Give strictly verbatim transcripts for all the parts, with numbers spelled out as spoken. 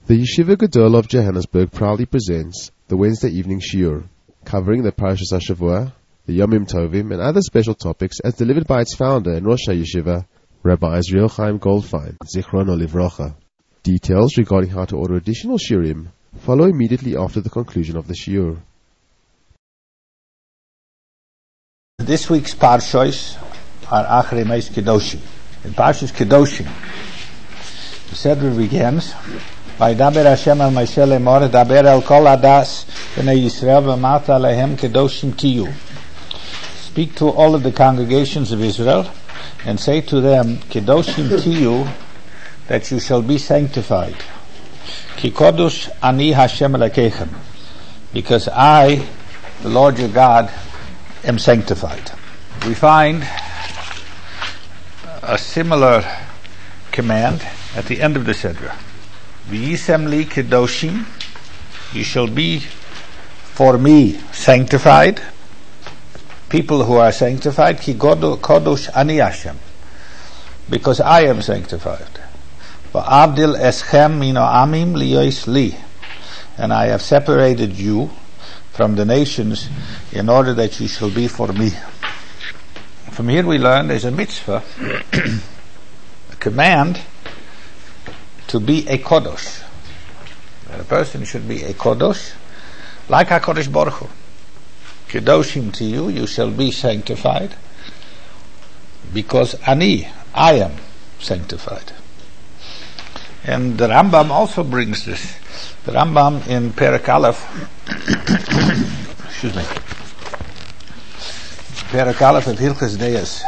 The Yeshiva Gadol of Johannesburg proudly presents the Wednesday evening shiur, covering the Parashas HaShavua, the Yomim Tovim, and other special topics as delivered by its founder and Rosh HaYeshiva, Rabbi Israel Chaim Goldfein, Zichrono Livrocha. Details regarding how to order additional shiurim follow immediately after the conclusion of the shiur. This week's Parshos are Achrei Meis Kedoshim. In Parshas Kedoshim, the Seder begins, Vaydaber Hashem al Moshe lemor, daber el kol adas b'nei Yisrael v'mata alehem kedoshim tiyu. Speak to all of the congregations of Israel and say to them, kedoshim tiyu, that you shall be sanctified. Ki kodosh ani Hashem elokechem, because I, the Lord your God, am sanctified. We find a similar command at the end of the Seder. V'yisem li kedoshim, you shall be for me sanctified, people who are sanctified, ki kodosh ani Hashem, because I am sanctified. V'avdil eschem mino amim liyois li, and I have separated you from the nations in order that you shall be for me. From here we learn there's a mitzvah, a command to be a kodosh. That a person should be a kodosh, like HaKadosh Baruch Hu. Kedoshim to you, you shall be sanctified, because ani, I am sanctified. And the Rambam also brings this. The Rambam in Perek Aleph, excuse me, Perek Aleph of Hilchos Deos,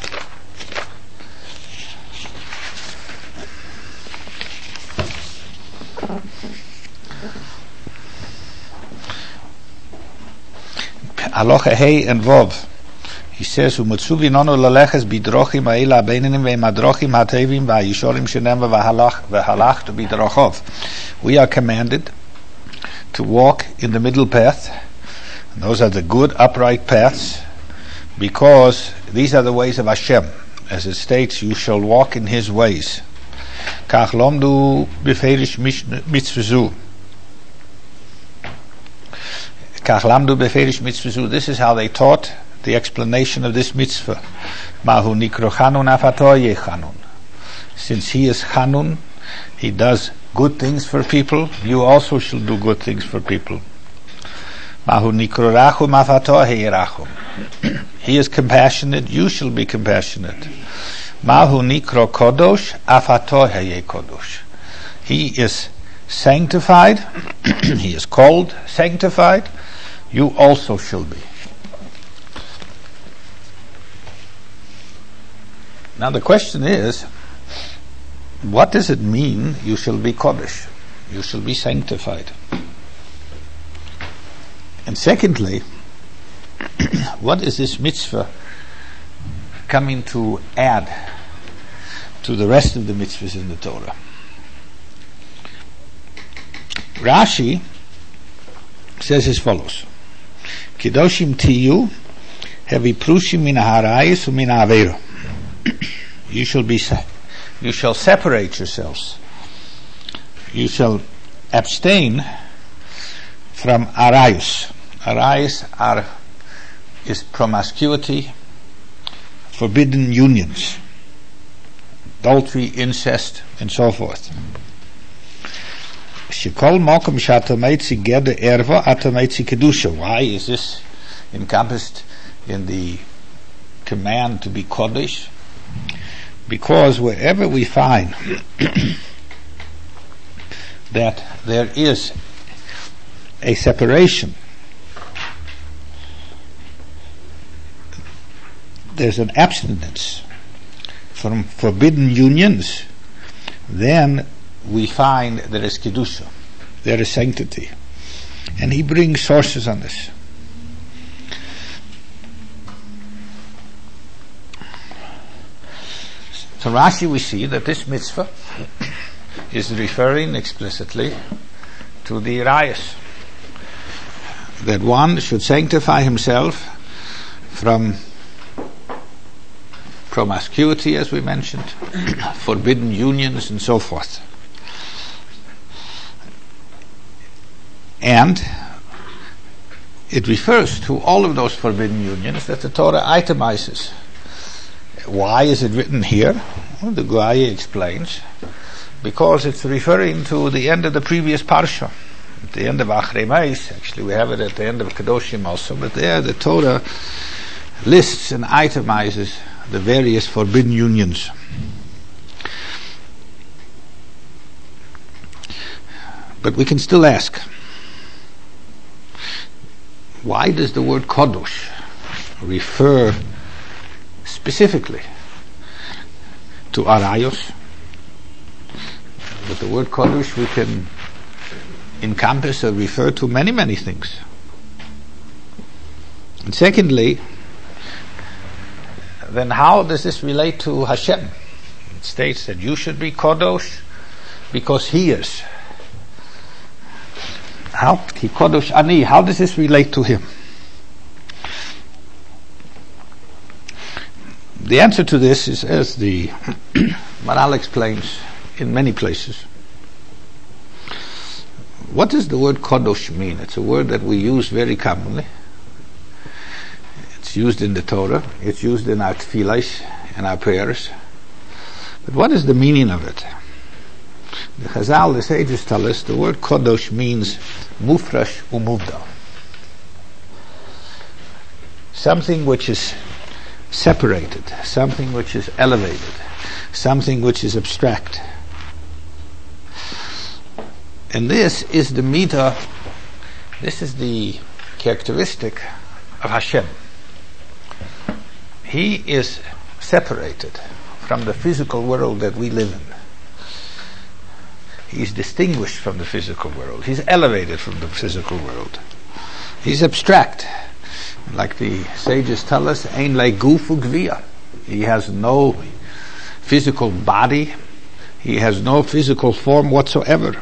Aloha Hey and Vov, he says, "Umutsuvi nonu laleches bidrochim ha'ila beininim ve'madrochim ha'tevim va'yishorim shenem v'halach v'halach bidrochov." We are commanded to walk in the middle path, and those are the good upright paths, because these are the ways of Hashem. As it states, you shall walk in His ways. Kach lomdu beferish mitzvah. This is how they taught the explanation of this mitzvah. Mahu nikro chanun afato ye chanun. Since he is chanun, he does good things for people, you also shall do good things for people. Mahu nikro rachum afato he rachum. He is compassionate, you shall be compassionate. Mahu nikro kodosh afato he kodosh. He is sanctified, he is called sanctified, you also shall be. Now the question is, what does it mean you shall be kodesh? You shall be sanctified. And secondly, what is this mitzvah coming to add to the rest of the mitzvahs in the Torah? Rashi says as follows: Kedoshim tiyu, hevi prushim min harayis u'min ha'avera. You shall be, you shall separate yourselves. You shall abstain from arayus. Arayus are is promiscuity, forbidden unions, adultery, incest, and so forth. Why is this encompassed in the command to be kodesh? Because wherever we find that there is a separation, there's an abstinence from forbidden unions, then we find there is kedusha, there is sanctity. And he brings sources on this. So Rashi, we see that this mitzvah is referring explicitly to the arayos, that one should sanctify himself from promiscuity, as we mentioned, forbidden unions, and so forth. And it refers to all of those forbidden unions that the Torah itemizes. Why is it written here? Well, the Guaya explains, because it's referring to the end of the previous parsha. At the end of Achrei Meis, actually we have it at the end of Kedoshim also, but there the Torah lists and itemizes the various forbidden unions. But we can still ask, why does the word Kodosh refer specifically to Arayos? With the word Kodosh we can encompass or refer to many, many things. And secondly, then how does this relate to Hashem? It states that you should be Kodosh because He is. How? Ki Kodosh Ani. How does this relate to Him? The answer to this is, as the Maral explains in many places. What does the word Kodosh mean? It's a word that we use very commonly. It's used in the Torah. It's used in our tefillah and our prayers. But what is the meaning of it? The Chazal, the sages tell us, the word Kodosh means mufrash umuvdal. Something which is separated, something which is elevated, something which is abstract. And this is the mita, this is the characteristic of Hashem. He is separated from the physical world that we live in. He's distinguished from the physical world. He's elevated from the physical world. He's abstract. Like the sages tell us, Ein le gufu gvia. He has no physical body. He has no physical form whatsoever.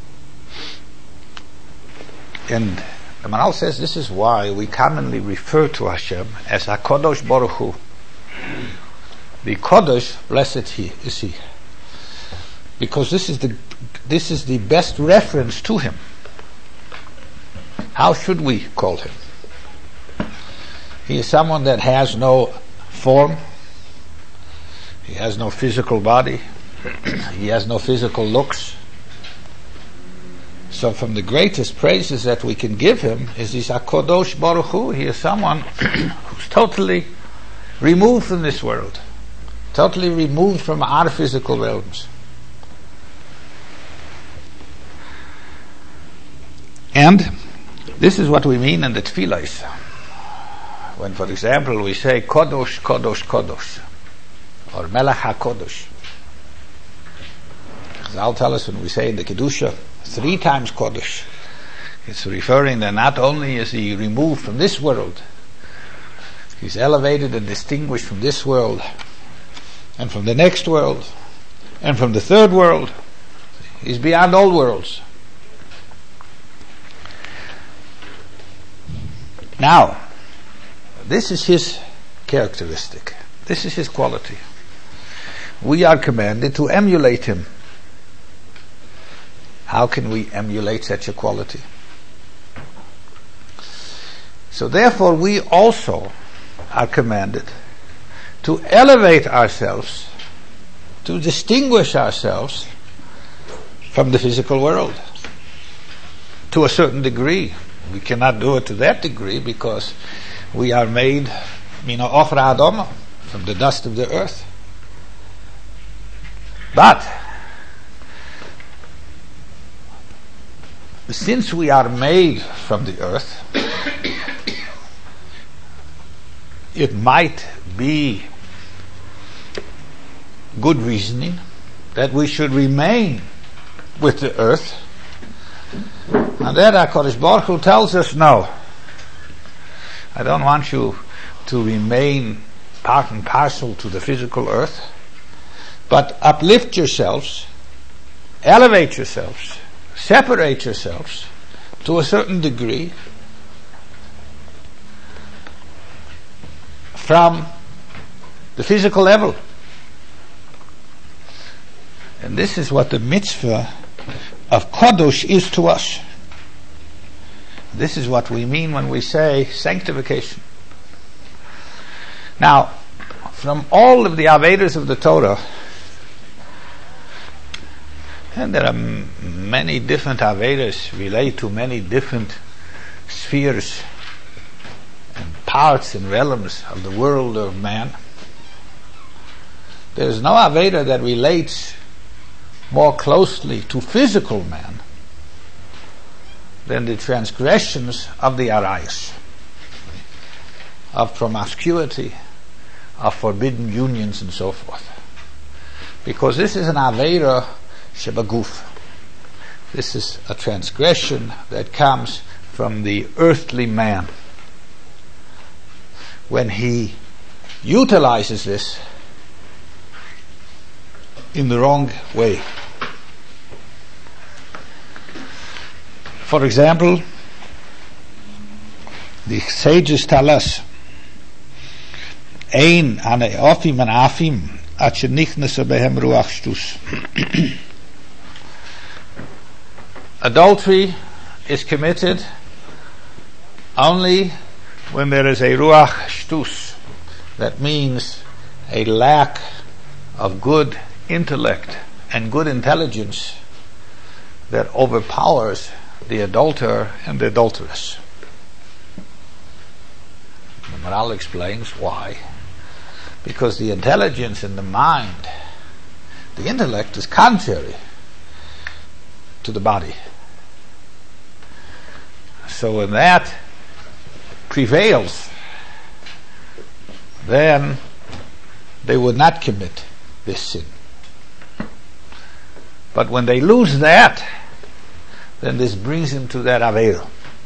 And the Maral says this is why we commonly refer to Hashem as HaKadosh Baruch Hu. The Kodesh, blessed He is He. Because this is the this is the best reference to Him. How should we call Him? He is someone that has no form. He has no physical body. He has no physical looks. So from the greatest praises that we can give Him is He's HaKadosh Baruch Hu. He is someone who's totally removed from this world. Totally removed from our physical realms. And this is what we mean in the tefillahs. When, for example, we say Kodosh, Kodosh, Kodosh, or Melech HaKodosh. I'll tell us when we say in the Kedusha three times Kodosh, it's referring that not only is He removed from this world, He's elevated and distinguished from this world, and from the next world, and from the third world. He's beyond all worlds. Now, this is His characteristic. This is His quality. We are commanded to emulate Him. How can we emulate such a quality? So therefore we also are commanded to elevate ourselves, to distinguish ourselves from the physical world to a certain degree. We cannot do it to that degree because we are made, you know, ofra adoma, from the dust of the earth. But since we are made from the earth, it might be good reasoning that we should remain with the earth. And then HaKadosh Baruch Hu tells us, no, I don't want you to remain part and parcel to the physical earth, but uplift yourselves, elevate yourselves, separate yourselves to a certain degree from the physical level. And this is what the mitzvah of Kodosh is to us. This is what we mean when we say sanctification. Now, from all of the Avedas of the Torah, and there are m- many different Avedas relate to many different spheres and parts and realms of the world of man. There is no Aveda that relates more closely to physical man than the transgressions of the arayos, of promiscuity, of forbidden unions, and so forth. Because this is an Aveda shebaguf. This is a transgression that comes from the earthly man. When he utilizes this in the wrong way. For example, the sages tell us, Ein ane ofim and afim at shenichnas behem ruach shtus. Adultery is committed only when there is a ruach shtus. That means a lack of good intellect and good intelligence that overpowers the adulterer and the adulteress. The Maharal explains why. Because the intelligence in the mind, the intellect is contrary to the body. So when that prevails, then they would not commit this sin. But when they lose that, then this brings him to that Aveda.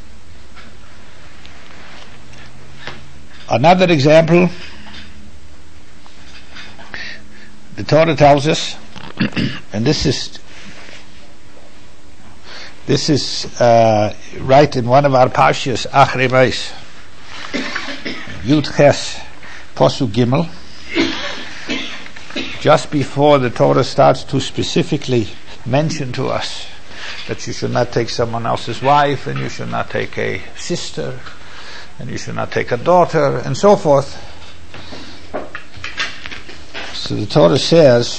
Another example, the Torah tells us, and this is this is uh, right in one of our parshas, Achrei Mos, Yud Ches Posuk Gimel, just before the Torah starts to specifically mention to us that you should not take someone else's wife, and you should not take a sister, and you should not take a daughter, and so forth. So the Torah says,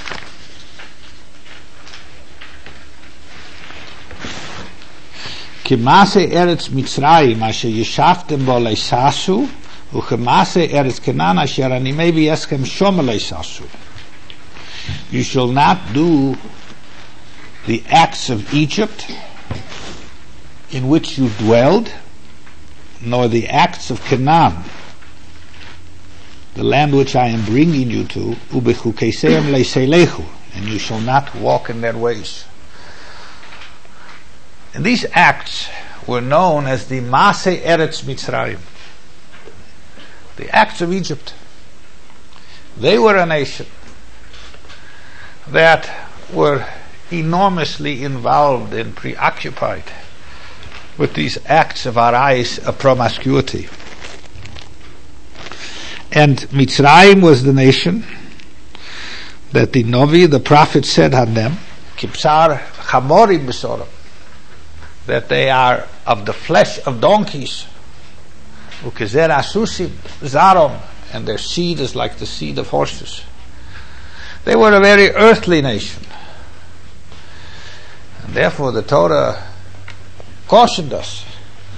Kimase eretz Mitzrayim asher yeshaftem bo leisasu, uchemase eretz Kenan asher ani mevi eskem shom leisasu. You shall not do the acts of Egypt in which you dwelled, nor the acts of Canaan, the land which I am bringing you to, ubechukeseim leiselechu, and you shall not walk in their ways. And these acts were known as the Maaseh Eretz Mitzrayim, the acts of Egypt. They were a nation that were enormously involved and preoccupied with these acts of arayos, of promiscuity. And Mitzrayim was the nation that the Novi, the prophet, said on them, Kipsar Chamorim Besorim, that they are of the flesh of donkeys, Ukezer Asusim Zarom, and their seed is like the seed of horses. They were a very earthly nation. And therefore the Torah cautioned us,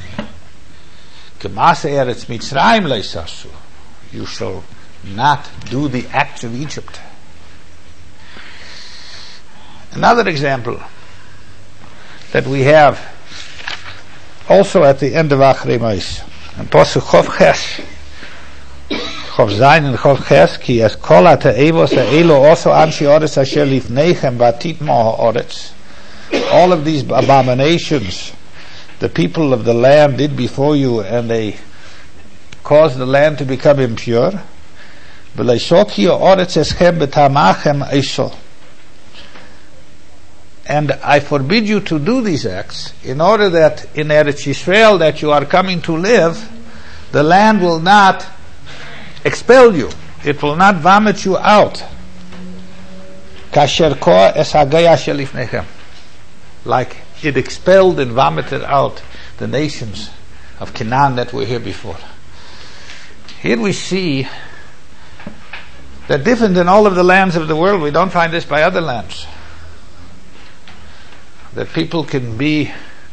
K'maseh eretz Mitzrayim leisasu, you shall not do the acts of Egypt. Another example that we have also at the end of Achrei Mos, and Posuk Chof Ches, Chof Zayin and Chof Ches, ki es kol ha'te'evos ha'elo also anshi oretz asher lifneichem batit mo ha'oretz. All of these abominations the people of the land did before you, and they caused the land to become impure. And I forbid you to do these acts in order that in Eretz Yisrael that you are coming to live, the land will not expel you. It will not vomit you out. Like it expelled and vomited out the nations of Canaan that were here before. Here we see that different than all of the lands of the world, we don't find this by other lands. That people can be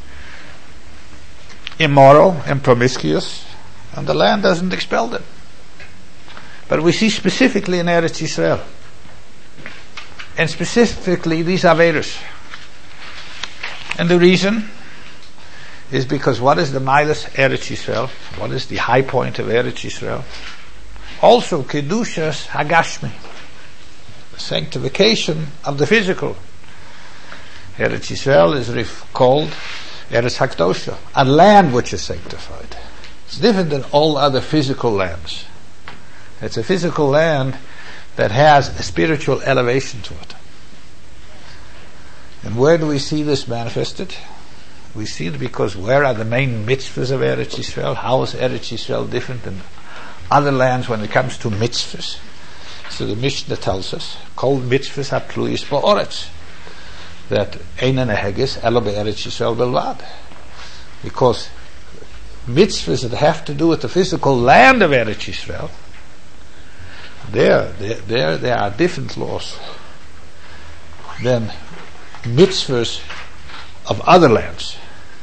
immoral and promiscuous, and the land doesn't expel them. But we see specifically in Eretz Yisrael, and specifically these Averos. And the reason is because what is the Milas Eretz Yisrael? What is the high point of Eretz Yisrael? Also, Kedushas Hagashmi, the sanctification of the physical. Eretz Yisrael is ref- called Eretz Hakdosha, a land which is sanctified. It's different than all other physical lands. It's a physical land that has a spiritual elevation to it. And where do we see this manifested? We see it because where are the main mitzvahs of Eretz Yisrael? How is Eretz Yisrael different than other lands when it comes to mitzvahs? So the Mishnah tells us, Kol mitzvahs hatluyis ba'oretz, that Einan Hegis elo be'Eretz Yisrael belvad. Because mitzvahs that have to do with the physical land of Eretz Yisrael, there, there, there, there are different laws than mitzvahs of other lands.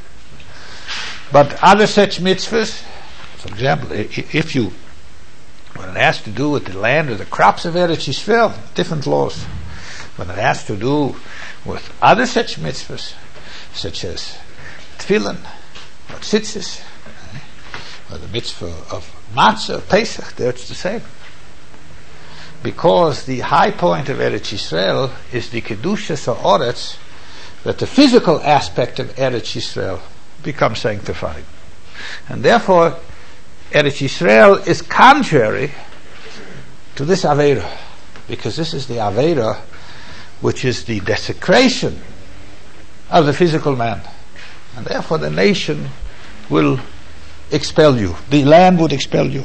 But other such mitzvahs, for example, if you, when it has to do with the land or the crops of Eretz Yisrael, different laws. When it has to do with other such mitzvahs, such as tefillin, or tzitzis, or the mitzvah of matzah, Pesach, there it's the same. Because the high point of Eretz Yisrael is the Kedushas Ha'oretz, that the physical aspect of Eretz Yisrael becomes sanctified. And therefore, Eretz Yisrael is contrary to this Aveira, because this is the Aveira which is the desecration of the physical man. And therefore the nation will expel you. The land would expel you.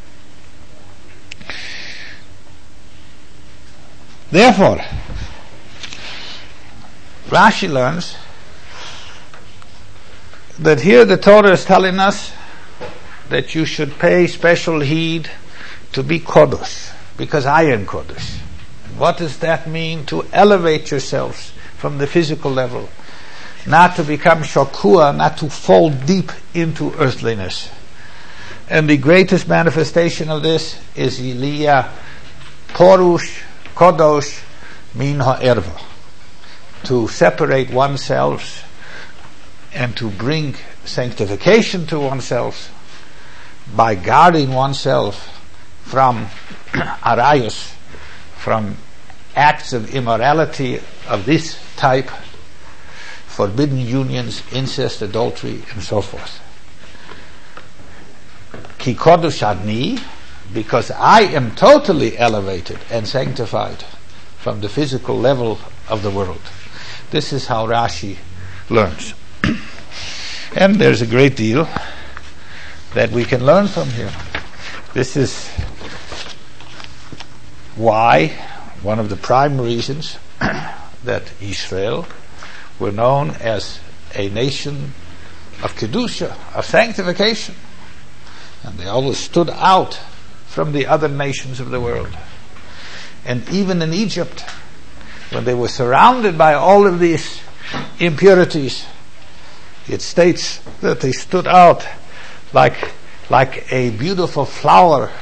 Therefore, Rashi learns that here the Torah is telling us that you should pay special heed to be Kodesh, because I am Kodesh. What does that mean? To elevate yourselves from the physical level, not to become shakua, not to fall deep into earthliness. And the greatest manifestation of this is Iliyah Porush Kodosh Min Ha'erva, to separate oneself and to bring sanctification to oneself by guarding oneself from arayos, from acts of immorality of this type, forbidden unions, incest, adultery, and so forth. Ki kodesh ani, because I am totally elevated and sanctified from the physical level of the world. This is how Rashi learns. And there's a great deal that we can learn from here. This is why, one of the prime reasons that Israel were known as a nation of Kedusha, of sanctification. And they always stood out from the other nations of the world. And even in Egypt, when they were surrounded by all of these impurities, it states that they stood out like like a beautiful flower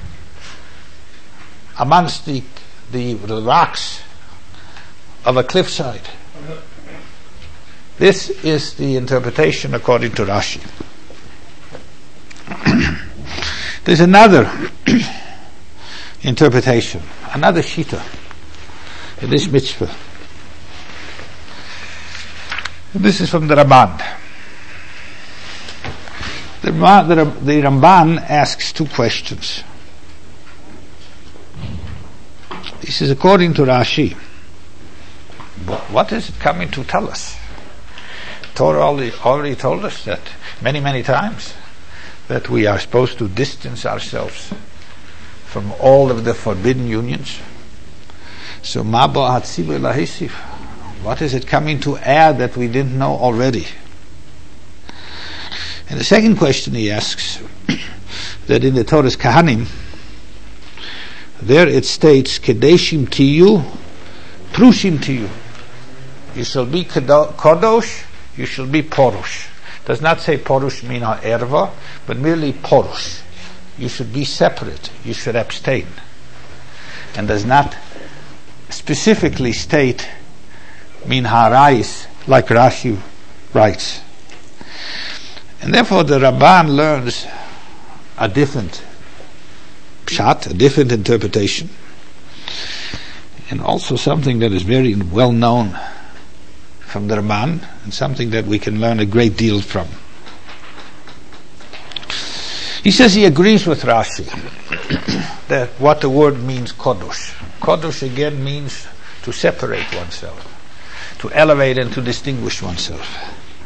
amongst the, the, the rocks of a cliffside. This is the interpretation according to Rashi. There's another interpretation, another shita in this mitzvah. This is from the Ramban. The, the, the Ramban asks two questions. This is according to Rashi. What is it coming to tell us? Torah already, already told us that many, many times, that we are supposed to distance ourselves from all of the forbidden unions. So, what is it coming to add that we didn't know already? And the second question he asks, that in the Torah's Kahanim, there it states, Kedeshim tiyu, Prushim tiyu. You shall be Kodosh, you shall be Porush. Does not say Porush mean erva, but merely Porush. You should be separate, you should abstain. And does not specifically state min harais, like Rashi writes. And therefore the Ramban learns a different pshat, a different interpretation, and also something that is very well known from the Ramban, and something that we can learn a great deal from. He says he agrees with Rashi that what the word means, Kodosh. Kodosh again means to separate oneself, to elevate and to distinguish oneself.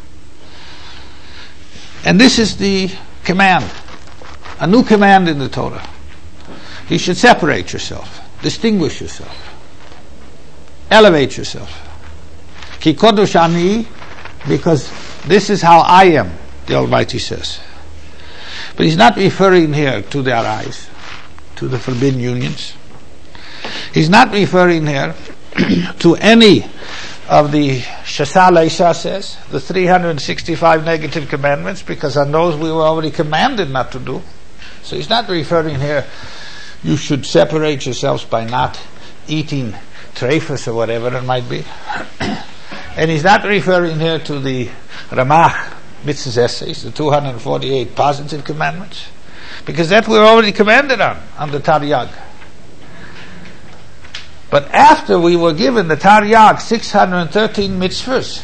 And this is the command, a new command in the Torah. You should separate yourself, distinguish yourself, elevate yourself. Ki kodosh ani, because this is how I am, the Almighty says. But he's not referring here to their eyes, to the forbidden unions. He's not referring here to any of the Shasa Leisha says, the three hundred sixty-five negative commandments, because on those we were already commanded not to do. So he's not referring here, you should separate yourselves by not eating treifas or whatever it might be. And he's not referring here to the Ramach Mitzvahs essays, the two hundred forty-eight positive commandments, because that we're already commanded on, on the Taryag. But after we were given the Taryag, six hundred thirteen mitzvahs,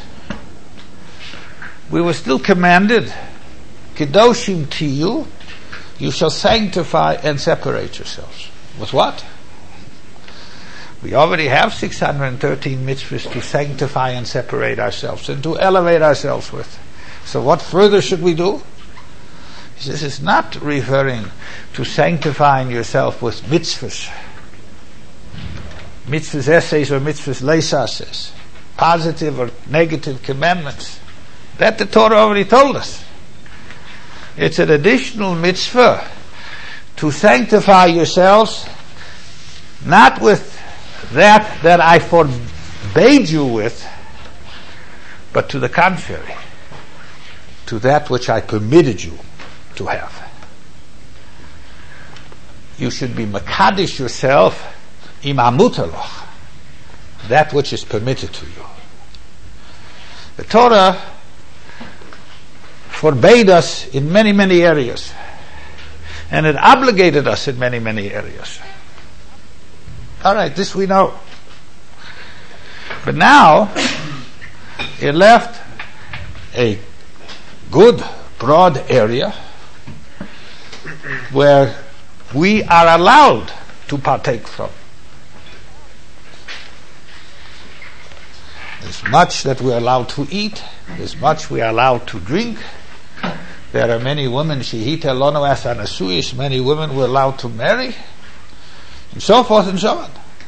we were still commanded, Kedoshim tiyu, you shall sanctify and separate yourselves. With what? We already have six hundred thirteen mitzvahs to sanctify and separate ourselves and to elevate ourselves with. So what further should we do? He says it's not referring to sanctifying yourself with mitzvahs. Mitzvahs essays or mitzvahs leisa says. Positive or negative commandments. That the Torah already told us. It's an additional mitzvah to sanctify yourselves, not with that that I forbade you with, but to the contrary, to that which I permitted you to have. You should be makadish yourself imamutaloch, that which is permitted to you. The Torah forbade us in many, many areas, and it obligated us in many, many areas. All right, this we know. But now, it left a good, broad area where we are allowed to partake from. There's much that we're allowed to eat. There's much we are allowed to drink. There are many women, shehita lono as anasuish, many women were allowed to marry, and so forth and so on.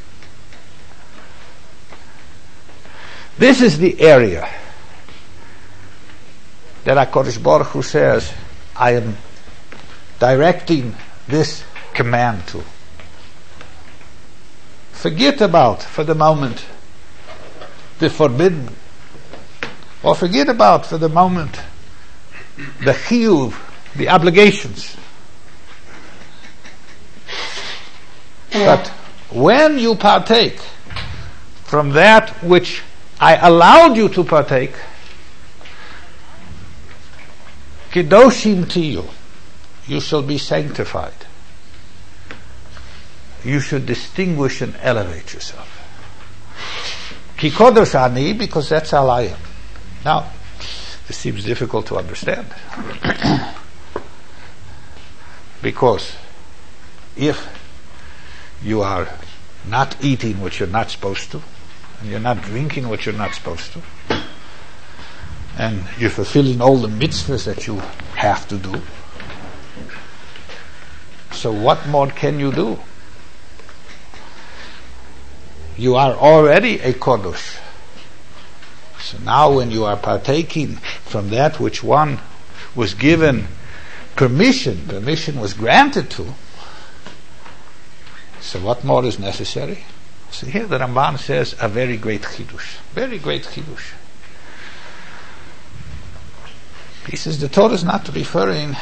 This is the area that HaKadosh Baruch Hu says, I am directing this command to. Forget about, for the moment, the forbidden, or forget about, for the moment, the chiyuv, the obligations. But when you partake from that which I allowed you to partake, kedoshim tiyu, you shall be sanctified. You should distinguish and elevate yourself. Ki kodosh ani, because that's how I am. Now, this seems difficult to understand. Because if you are not eating what you're not supposed to, and you're not drinking what you're not supposed to, and you're fulfilling all the mitzvahs that you have to do, so what more can you do? You are already a kodosh. So now when you are partaking from that which one was given permission, permission was granted to, so what more is necessary? So here the Ramban says a very great chidush, very great chidush. He says the Torah is not referring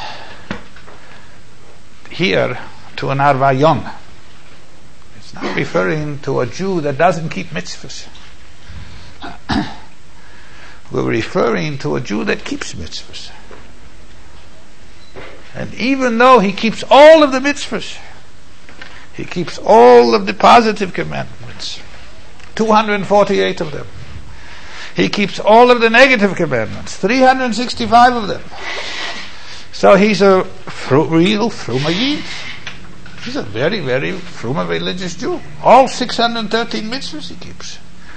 here to an arvayon. It's not referring to a Jew that doesn't keep mitzvahs. We're referring to a Jew that keeps mitzvahs. And even though he keeps all of the mitzvahs, he keeps all of the positive commandments, two hundred forty-eight of them. He keeps all of the negative commandments, three hundred sixty-five of them. So he's a fru- real Fruma Yid. He's a very, very Fruma religious Jew. All six hundred thirteen mitzvahs he keeps.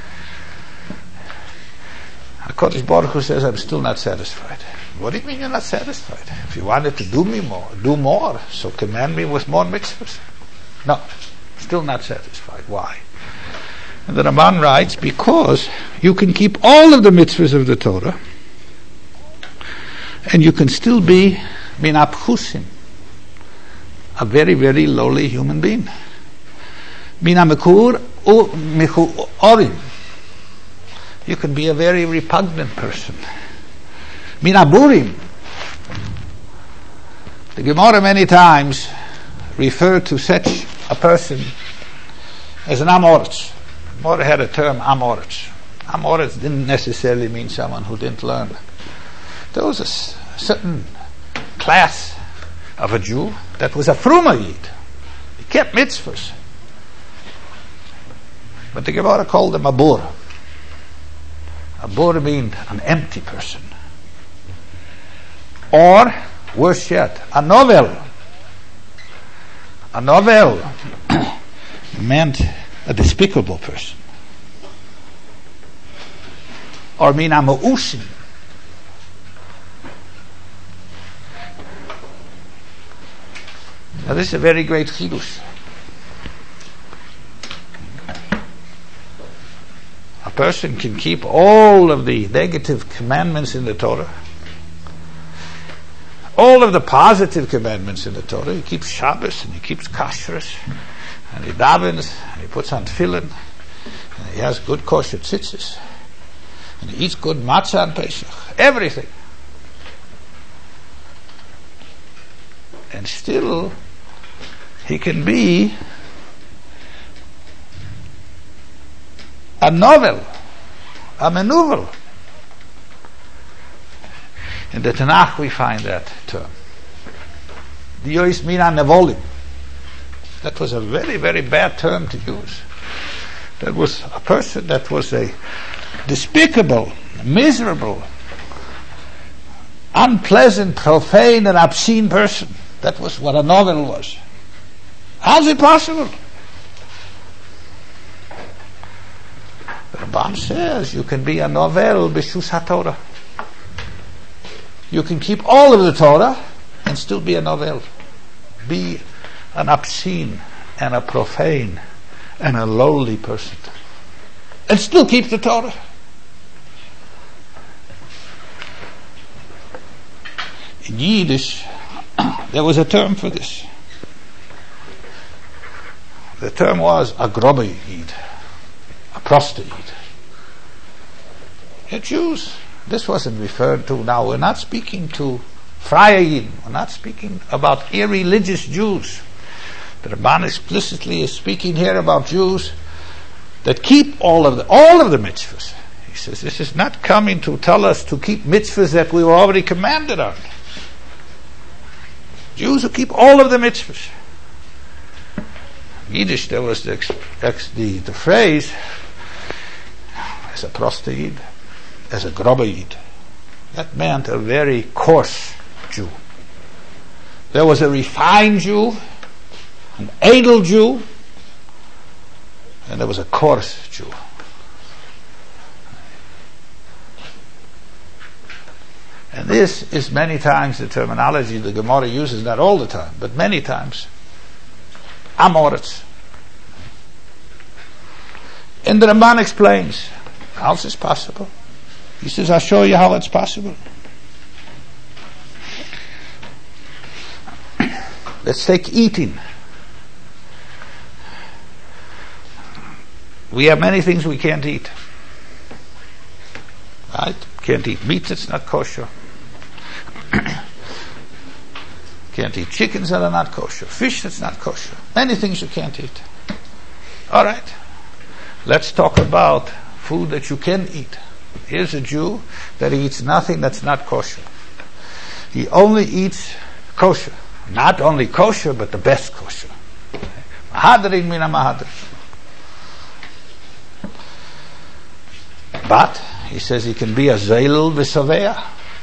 HaKadosh Baruch Hu says, I'm still not satisfied. What do you mean you're not satisfied? If you wanted to do me more, do more, so command me with more mitzvahs. No, still not satisfied. Why? And the Ramban writes, because you can keep all of the mitzvahs of the Torah, and you can still be min apchusim, a very, very lowly human being. Min amekur u michu orim. You can be a very repugnant person. Min aburim. The Gemara many times referred to such a person as an amoritz. Gemara had a term, amoritz. Amoritz didn't necessarily mean someone who didn't learn. There was a s- certain class of a Jew that was a Fruma Yid. He kept mitzvahs. But the Gemara called him a bor. A bor means an empty person. Or, worse yet, a novel. A novel meant a despicable person. Or mean a ma'usim. Now this is a very great chidush. A person can keep all of the negative commandments in the Torah, all of the positive commandments in the Torah. He keeps Shabbos and he keeps kashrus and he davens and he puts on tefillin and he has good kosher tzitzis and he eats good matzah and Pesach, everything. And still he can be a novel, a maneuver. In the Tanakh we find that term. Diois mina nevolim. That was a very, very bad term to use. That was a person that was a despicable, miserable, unpleasant, profane and obscene person. That was what a novel was. How's it possible? The Ramban says you can be a novel b'shus HaTorah. You can keep all of the Torah and still be a novel. Be an obscene and a profane and a lowly person. And still keep the Torah. In Yiddish, there was a term for this. The term was a grobe Yid, a proste Yid. They're Jews. This wasn't referred to now. We're not speaking to Freie Yidden. We're not speaking about irreligious Jews. The Ramban explicitly is speaking here about Jews that keep all of the all of the mitzvahs. He says this is not coming to tell us to keep mitzvahs that we were already commanded on. Jews who keep all of the mitzvahs. In Yiddish there was the, ex, the, the phrase as a proste Yid, as a grobe Yid. That meant a very coarse Jew. There was a refined Jew, an edel Jew, and there was a coarse Jew. And this is many times the terminology the Gemara uses, not all the time, but many times. Amoritz. And the Ramban explains, how is this possible? He says, I'll show you how it's possible. Let's take eating. We have many things we can't eat. Right? Can't eat meat that's not kosher. Can't eat chickens that are not kosher. Fish that's not kosher. Many things you can't eat. All right. Let's talk about food that you can eat. Here's a Jew that eats nothing that's not kosher. He only eats kosher. Not only kosher, but the best kosher. Mahadrin mina mahadrin. But he says he can be a zeil v'saveya.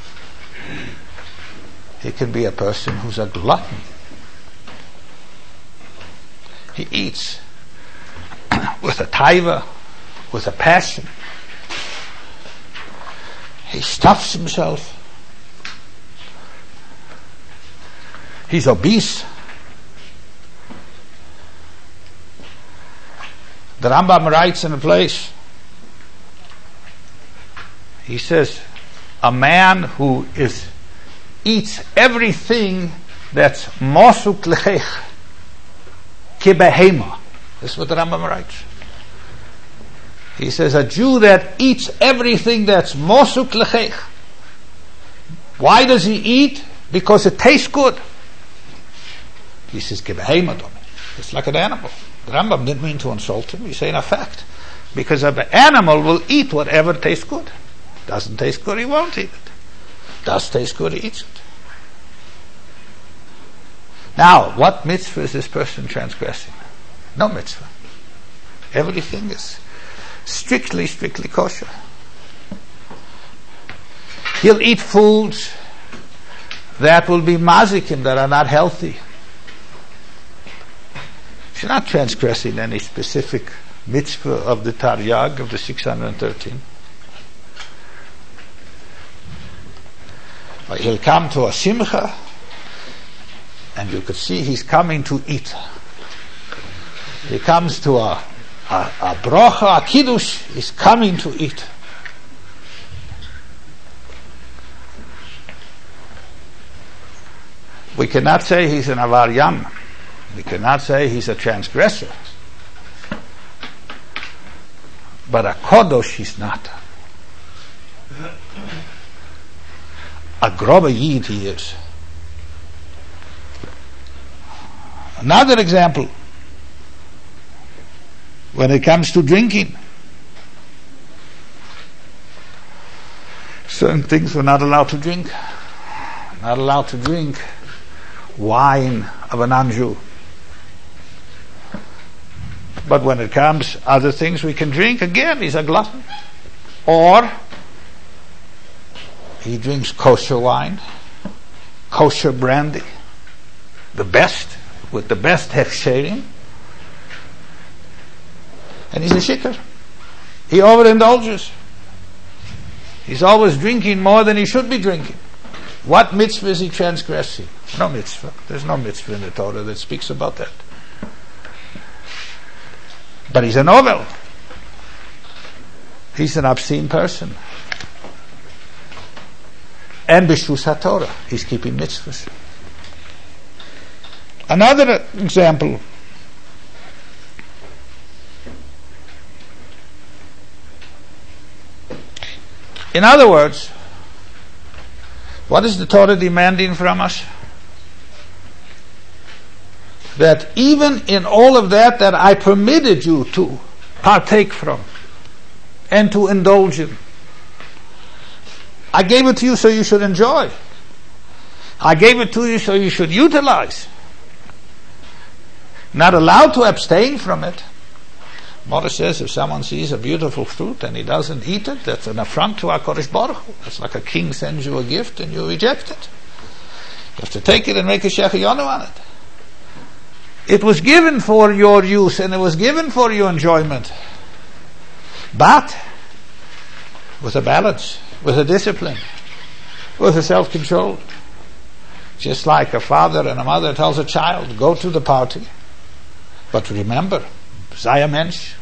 He can be a person who's a glutton. He eats with a taiva, with a passion. He stuffs himself. He's obese. The Rambam writes in a place, he says, a man who is eats everything that's mosuk lechech kibehema. This is what the Rambam writes. He says a Jew that eats everything that's mosuk lechech. Why does he eat? Because it tastes good. He says kibehema domi. It's like an animal. The Rambam didn't mean to insult him. He's saying a fact. Because an animal will eat whatever tastes good. Doesn't taste good, he won't eat it. Does taste good, he eats it. Now, what mitzvah is this person transgressing? No mitzvah. Everything is strictly, strictly kosher. He'll eat foods that will be mazikim, that are not healthy. He's not transgressing any specific mitzvah of the Taryag, of the six hundred thirteen. He'll come to a simcha, and you could see he's coming to eat. He comes to a, a, a brocha, a kiddush, he's coming to eat. We cannot say he's an avaryan. We cannot say he's a transgressor. But a kodosh he's not. A grobe yid he is. Another example, when it comes to drinking, certain things we're not allowed to drink. Not allowed to drink wine of a non-Jew. But when it comes other things we can drink, again he's a glutton. Or he drinks kosher wine, kosher brandy, the best, with the best hefsherim, and he's a shikar. He overindulges. He's always drinking more than he should be drinking. What mitzvah is he transgressing? No mitzvah. There's no mitzvah in the Torah that speaks about that. But he's a novel. He's an obscene person. And b'shus haTorah, he's keeping mitzvahs. Another example. In other words, what is the Torah demanding from us? That even in all of that that I permitted you to partake from and to indulge in, I gave it to you so you should enjoy. I gave it to you so you should utilize. Not allowed to abstain from it. Mordech says if someone sees a beautiful fruit and he doesn't eat it, that's an affront to HaKadosh Baruch Hu. That's like a king sends you a gift and you reject it. You have to take it and make a shechiyonu on it. It was given for your use and it was given for your enjoyment. But with a balance, with a discipline, with a self-control. Just like a father and a mother tells a child, go to the party, but remember, sei a mensch,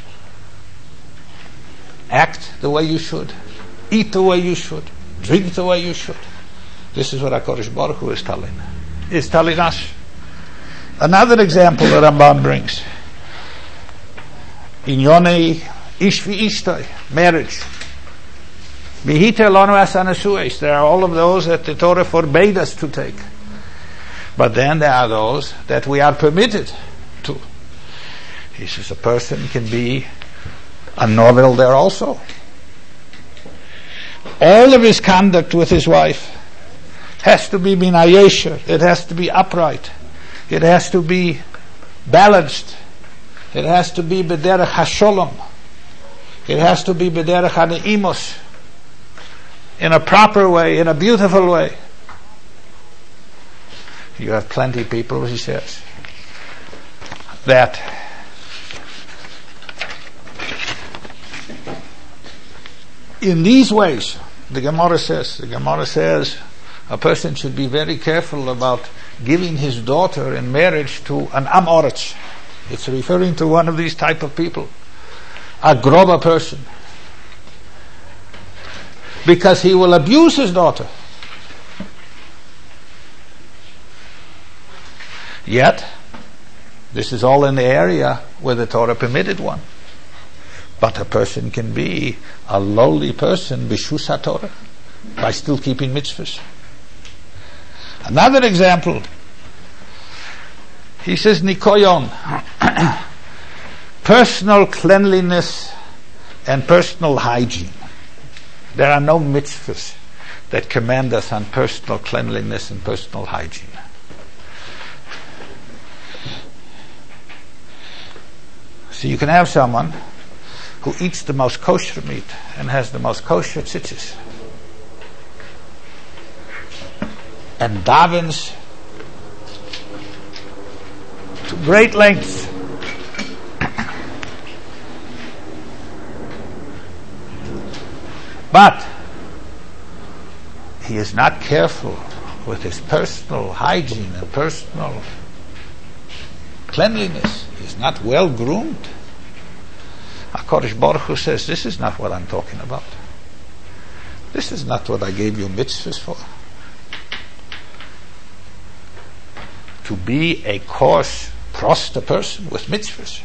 act the way you should, eat the way you should, drink the way you should. This is what HaKadosh Baruch Hu is telling. Is telling us. Another example that Ramban brings. In Yonei Ish v'Ishtoi, marriage. V'hiter lanu as anasues. There are all of those that the Torah forbade us to take. But then there are those that we are permitted to. He says a person can be a novel there also. All of his conduct with his wife has to be min hayesher. It has to be upright. It has to be balanced. It has to be b'derech hasholom. It has to be b'derech haneimos. In a proper way, in a beautiful way. You have plenty of people, he says, that in these ways, the Gemara says, the Gemara says, a person should be very careful about giving his daughter in marriage to an amoritz. It's referring to one of these type of people, a grober person, because he will abuse his daughter. Yet, this is all in the area where the Torah permitted one. But a person can be a lowly person, b'shus HaTorah, by still keeping mitzvahs. Another example, he says, nikoyon, personal cleanliness and personal hygiene. There are no mitzvahs that command us on personal cleanliness and personal hygiene. So you can have someone who eats the most kosher meat and has the most kosher tzitzis and davens to great lengths but he is not careful with his personal hygiene and personal cleanliness. He is not well groomed. HaKadosh Baruch Hu says, this is not what I'm talking about. This is not what I gave you mitzvahs for. To be a coarse, proster person with mitzvahs.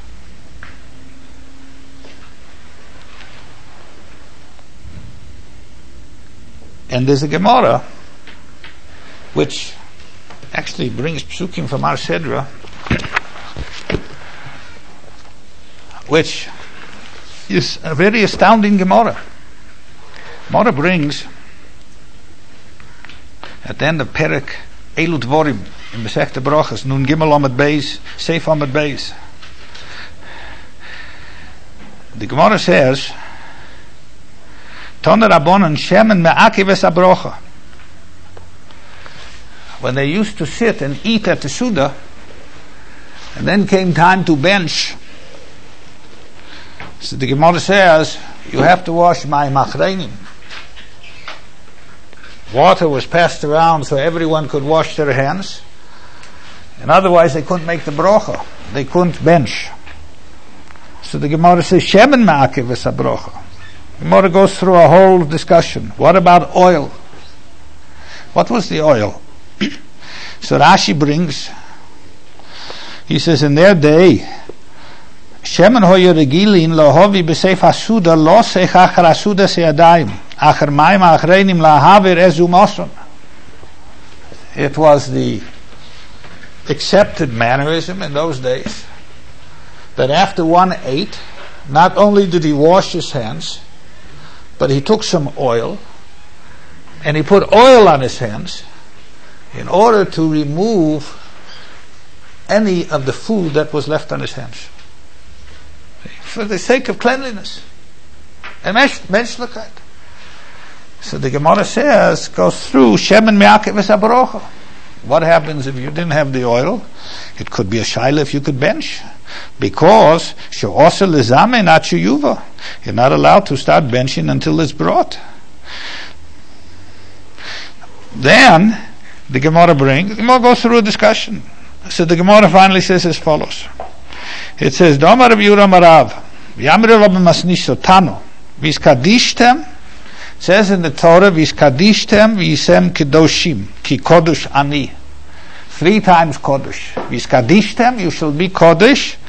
And there's a Gemara which actually brings psukim from our Sedra, which is a very astounding Gemara. Gemara brings at the end of Perek Elu Dvorim in Masechta Brachos, Nun Gimel Amud Beis, Seif Amud Beis. The Gemara says, Toner Rabbanan Shemen Me'akiv es Abrocha. When they used to sit and eat at the Suda, and then came time to bench, so the Gemara says, you have to wash my machreinim. Water was passed around so everyone could wash their hands, and otherwise they couldn't make the brocha. They couldn't bench. So the Gemara says, Shemen ma'akiv es habrocha. The Gemara goes through a whole discussion. What about oil? What was the oil? So Rashi brings, he says, in their day, Shemen hoye regilin lohovi b'seif hasuda lo seich achar hasuda seyadayim achar mayim achreinim lahavir ezum oson. It was the accepted mannerism in those days that after one ate, not only did he wash his hands, but he took some oil and he put oil on his hands in order to remove any of the food that was left on his hands, for the sake of cleanliness and menschlichkeit. So the Gemara says, goes through Shemen Me'akiv es Habrocha. What happens if you didn't have the oil? It could be a shaila if you could bench, because she'osa lezame not sheyuva. You're not allowed to start benching until it's brought. Then the Gemara brings, the Gemara goes through a discussion. So the Gemara finally says as follows. It says, Domar Rav Yura Marav, V'yamre Rabbi Masnisho Tano, V'izkadishtem, says in the Torah, V'izkadishtem v'yisem kedoshim, ki kodush ani. Three times Kodesh. V'skadishtem, you shall be Kodesh.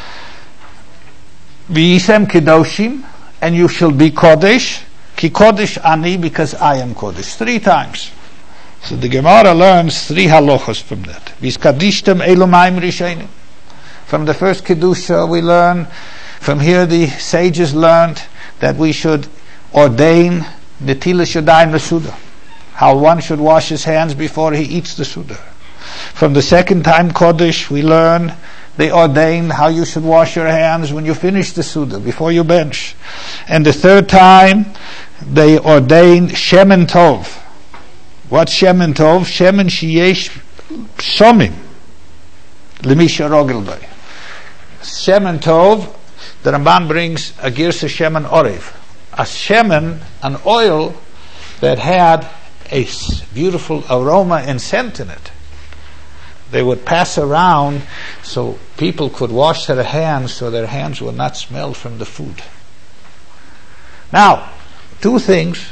V'yisem Kedoshim, and you shall be Kodesh. Ki Kodesh ani, because I am Kodesh. Three times. So the Gemara learns three halachos from that. V'skadishtem elu mayim rishonim. From the first Kedusha we learn, from here the sages learned that we should ordain Netilas Yadayim L'Suda, how one should wash his hands before he eats the Suda. From the second time Kodesh we learn they ordained how you should wash your hands when you finish the Suda, before you bench. And the third time they ordained Shemen Tov. What's Shemen Tov? Shemen Sheyesh Somim L'misha Rogel Bei. Shemen Tov, the Ramban brings a Girsa Shemen Orev, a shemen, an oil that had a beautiful aroma and scent in it. They would pass around so people could wash their hands so their hands would not smell from the food. Now, two things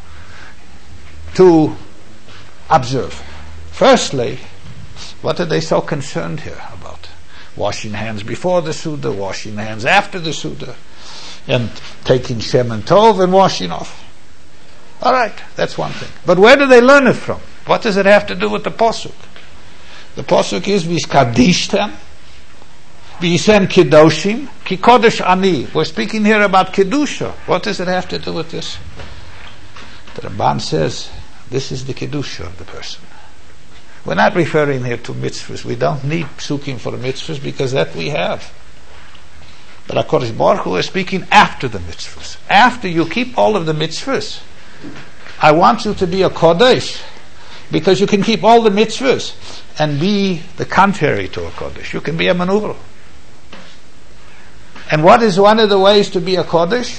to observe. Firstly, what are they so concerned here about? Washing hands before the Suda, washing hands after the Suda, and taking Shemen Tov and washing off. All right, that's one thing. But where do they learn it from? What does it have to do with the Pasuk? The Pasuk is V'skadishtem, V'yisem Kedoshim, Ki Kodesh Ani. We're speaking here about Kedusha. What does it have to do with this? The Ramban says, this is the Kedusha of the person. We're not referring here to mitzvahs. We don't need psukim for mitzvahs because that we have. But HaKadosh Baruch Hu is speaking after the mitzvahs. After you keep all of the mitzvahs, I want you to be a Kodesh, because you can keep all the mitzvahs and be the contrary to a Kodesh. You can be a maneuver. And what is one of the ways to be a Kodesh?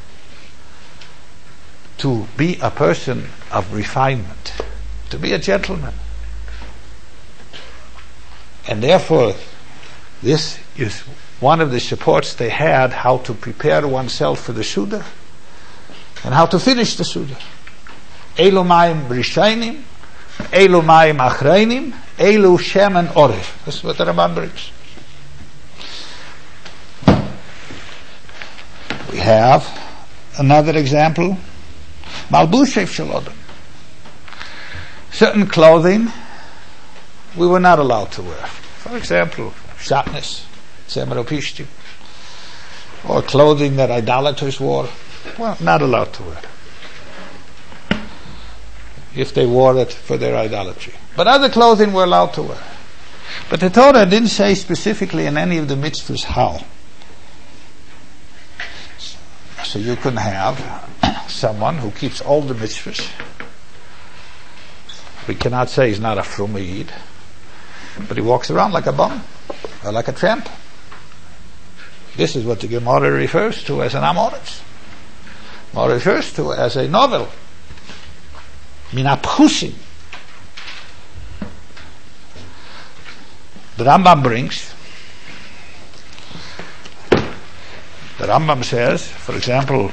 To be a person of refinement, to be a gentleman. And therefore, this is one of the supports they had, how to prepare oneself for the Suda and how to finish the Suda. Elu mayim rishonim, elu mayim achreinim, elu shemen orev. This is what the Ramban brings. We have another example. Malbushev shel Adam. Certain clothing we were not allowed to wear. For example, shatnez, semeropishtim, or clothing that idolaters wore. Well, not allowed to wear, if they wore it for their idolatry. But other clothing were allowed to wear. But the Torah didn't say specifically in any of the mitzvahs how. So you can have someone who keeps all the mitzvahs. We cannot say he's not a frum Yid, but he walks around like a bum or like a tramp. This is what the Gemara refers to as an amoritz. Or refers to as a novel. Minapchusim. The Rambam brings, the Rambam says, for example,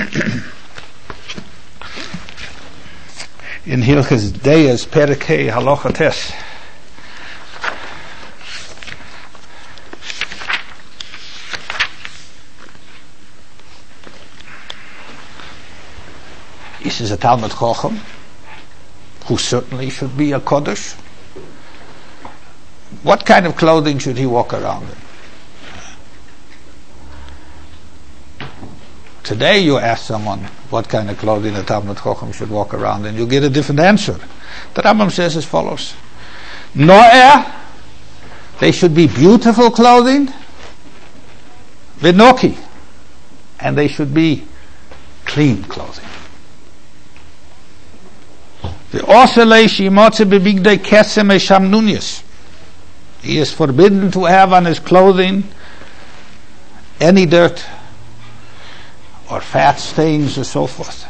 in Hilchos Deyas Perikei Halacha Tes, this is a Talmud Chacham who certainly should be a Kodesh. What kind of clothing should he walk around in? Today you ask someone what kind of clothing a Talmud Chacham should walk around in, you get a different answer. The Rambam says as follows: No'eh, they should be beautiful clothing, v'noki, and they should be clean clothing. He is forbidden to have on his clothing any dirt or fat stains or so forth.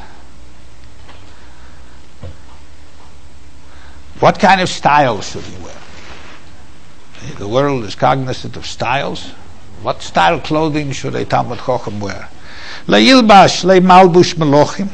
What kind of style should he wear? The world is cognizant of styles. What style clothing should a Talmud Chacham wear? Le'ilbash le'malbush melochim.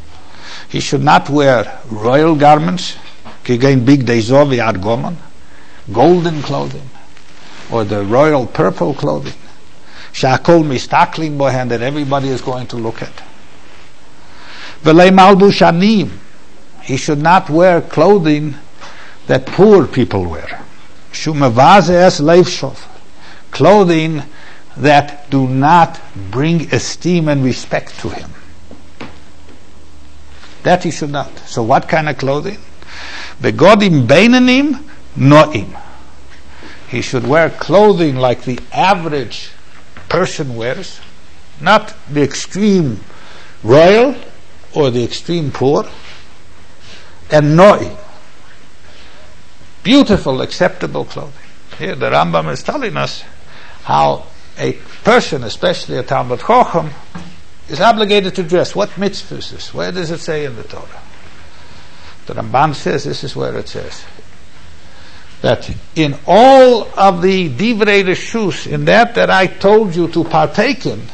He should not wear royal garments, kigein big deizovi ad goman. golden clothing, or the royal purple clothing. Sha'akol mistaklin bohen, that everybody is going to look at. V'lei malbush anim, he should not wear clothing that poor people wear. Shumavaze es leivshov, clothing that do not bring esteem and respect to him. That he should not. So what kind of clothing? Begodim beinanim noim. He should wear clothing like the average person wears, not the extreme royal or the extreme poor. And noim, beautiful, acceptable clothing. Here the Rambam is telling us how a person, especially a Talmud Chacham, is obligated to dress. What mitzvah is this? Where does it say in the Torah? The Ramban says, this is where it says, that in all of the divrei reshus, in that that I told you to partake in,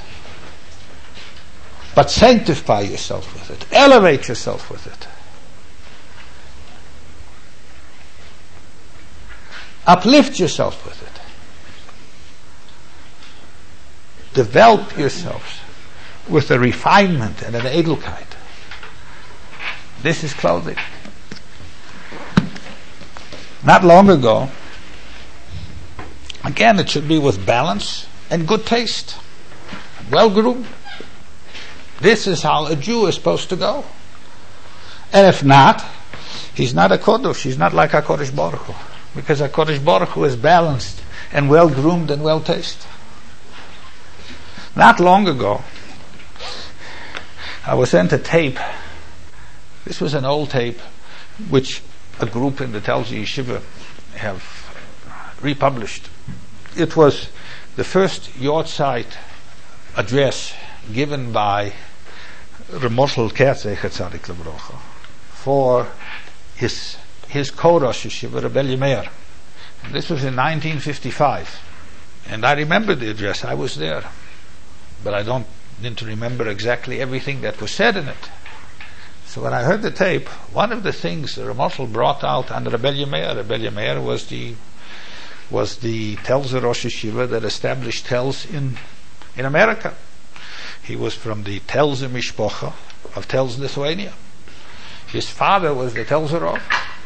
but sanctify yourself with it, elevate yourself with it, uplift yourself with it, develop yourselves with a refinement and an edelkeit. This is clothing. Not long ago, again, it should be with balance and good taste, well groomed. This is how a Jew is supposed to go. And if not, he's not a Kodesh, he's not like HaKadosh Baruch Hu, because HaKadosh Baruch Hu is balanced and well groomed and well tasted. Not long ago, I was sent a tape. This was an old tape which a group in the Telze Yeshiva have republished. It was the first Yortzeit address given by Ramoshel Katz Echatzadik Lebrocha for his his co-Rosh Yeshiva, Rebbe Meir. This was in nineteen fifty-five, and I remember the address. I was there, but I don't didn't remember exactly everything that was said in it. So when I heard the tape, one of the things the Ramoshel brought out on Rebbe Meir, Rebbe Meir was the was the Telze Rosh Yeshiva that established Telz in in America. He was from the Telze Mishpocha of Telz, Lithuania. His father was the Telze Rav.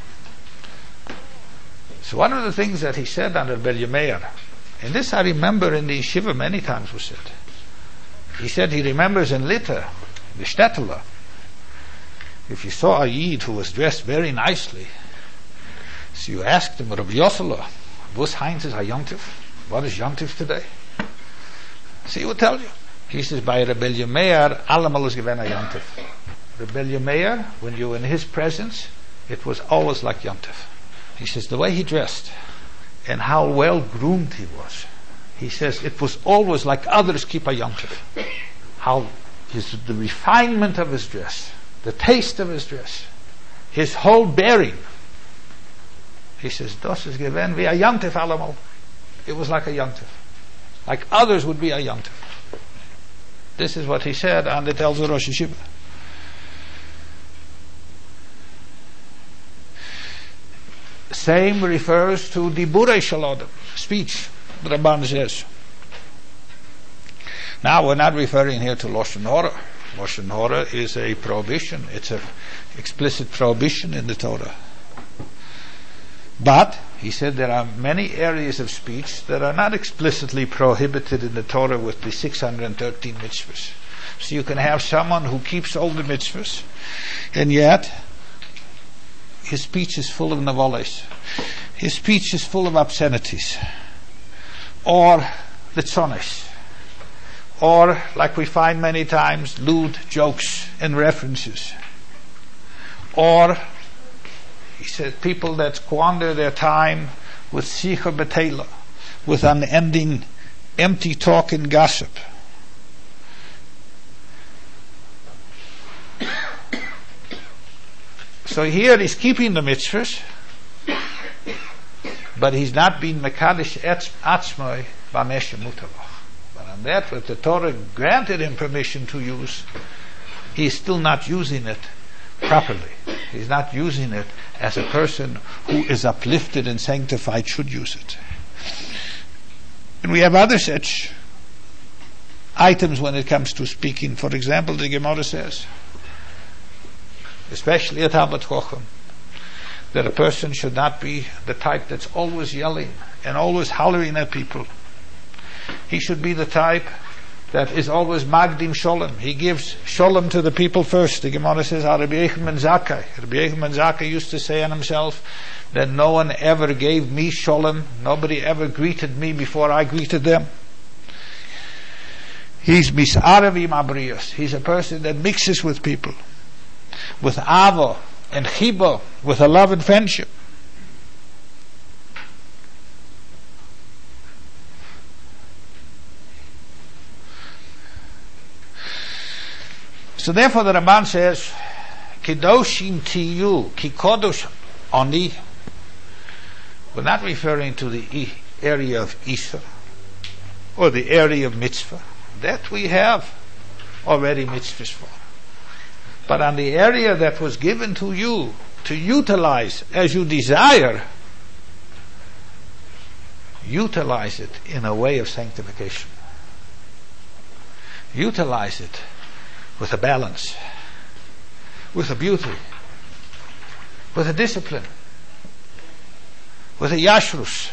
So one of the things that he said on Rebbe Meir, and this I remember in the yeshiva many times was said, he said he remembers in Litter, the Shtetler, if you saw a Yid who was dressed very nicely, so you asked him, Rabbi Yossela, was Heinz is a Yontif? What is Yontif today? So he would tell you. He says, by Rebbe Meir, allemal is given a Yontif. Rebbe Meir, when you were in his presence, it was always like Yontif. He says, the way he dressed and how well groomed he was, he says, it was always like others keep a Yontif. How his, the refinement of his dress, the taste of his dress, his whole bearing. He says, das is given wie a Yontif allemal. It was like a Yontif. Like others would be a Yontif. This is what he said on the Telze Rosh Yeshiva. Same refers to Diburei Shalodem, speech, the Ramban says. Now we're not referring here to Lashon Hora. Lashon Hora is a prohibition. It's an explicit prohibition in the Torah. But he said there are many areas of speech that are not explicitly prohibited in the Torah with the six hundred thirteen mitzvahs. So you can have someone who keeps all the mitzvahs, and yet his speech is full of navoles. His speech is full of obscenities, or litzones, or, like we find many times, lewd jokes and references, or he said people that squander their time with sicha betela, with unending empty talk and gossip. So here he's keeping the mitzvahs, but he's not being mekadesh atzmoi b'meshe mutalach. But on that, what the Torah granted him permission to use, he's still not using it properly. He's not using it as a person who is uplifted and sanctified should use it. And we have other such items when it comes to speaking. For example, the Gemara says, especially at Talmud Chochem, that a person should not be the type that's always yelling and always hollering at people. He should be the type that is always Magdim Sholem. He gives Sholem to the people first. The Gemara says, Rabbi Yechim ben Zakkai. Rabbi Yechim ben Zakkai used to say on himself that no one ever gave me Sholem. Nobody ever greeted me before I greeted them. He's Mis'aravim Abriyos. He's a person that mixes with people, with Avo and Chibo, with a love and friendship. So therefore the Ramban says, Kedoshim tiyu, ki kodosh oni. We're not referring to the area of Isser or the area of mitzvah. That we have already mitzvahs for. But on the area that was given to you to utilize as you desire, utilize it in a way of sanctification. Utilize it with a balance, with a beauty, with a discipline, with a yashrus.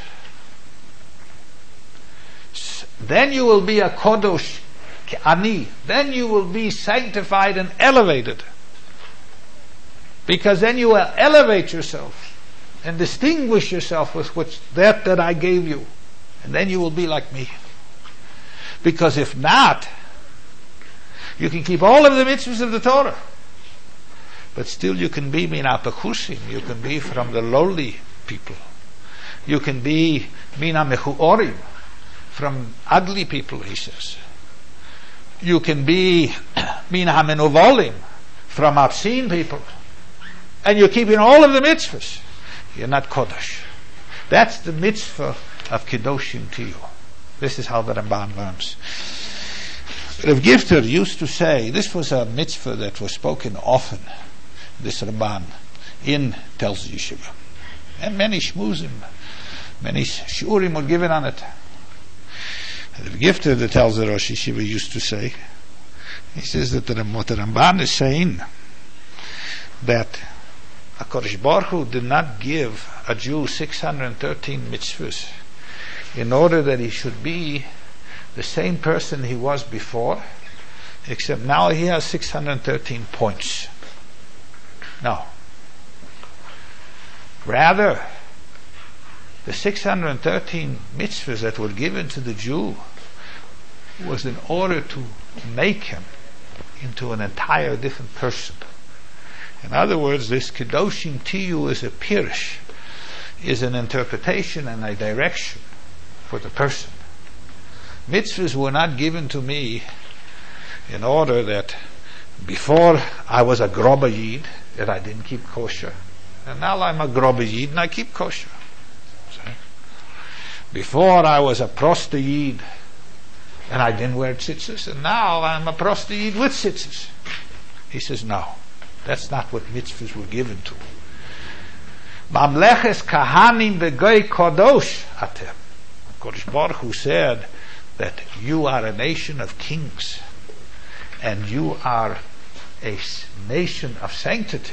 Then you will be a kodosh ani. Then you will be sanctified and elevated, because then you will elevate yourself and distinguish yourself with which that that I gave you, and then you will be like me. Because if not, you can keep all of the mitzvahs of the Torah, but still you can be min apachusim. You can be from the lowly people. You can be min amechuorim, from ugly people, he says. You can be min hamenuvolim, from obscene people. And you're keeping all of the mitzvahs. You're not kodesh. That's the mitzvah of kedoshim tiyu. This is how the Ramban learns. Rav Gifter used to say, this was a mitzvah that was spoken often, this Ramban, in Telz Yeshiva. And many shmuzim, many shurim were given on it. Rav Gifter, the Telz Rosh Yeshiva, used to say, he says that the, what the Ramban is saying, that HaKadosh Baruch Hu did not give a Jew six hundred thirteen mitzvahs in order that he should be the same person he was before, except now he has six hundred thirteen points. No. Rather, the six hundred thirteen mitzvahs that were given to the Jew was in order to make him into an entire different person. In other words, this Kedoshim Tiyu is a pirush, is an interpretation and a direction for the person. Mitzvahs were not given to me in order that before I was a groba yid, that I didn't keep kosher, and now I'm a groba yid and I keep kosher. See? Before I was a prosta yid and I didn't wear tzitzis, and now I'm a prosta yid with tzitzis. He says, no, that's not what mitzvahs were given to. Mamleches kahanim begoy kodosh atem. Kodesh Baruch Hu said that you are a nation of kings and you are a nation of sanctity.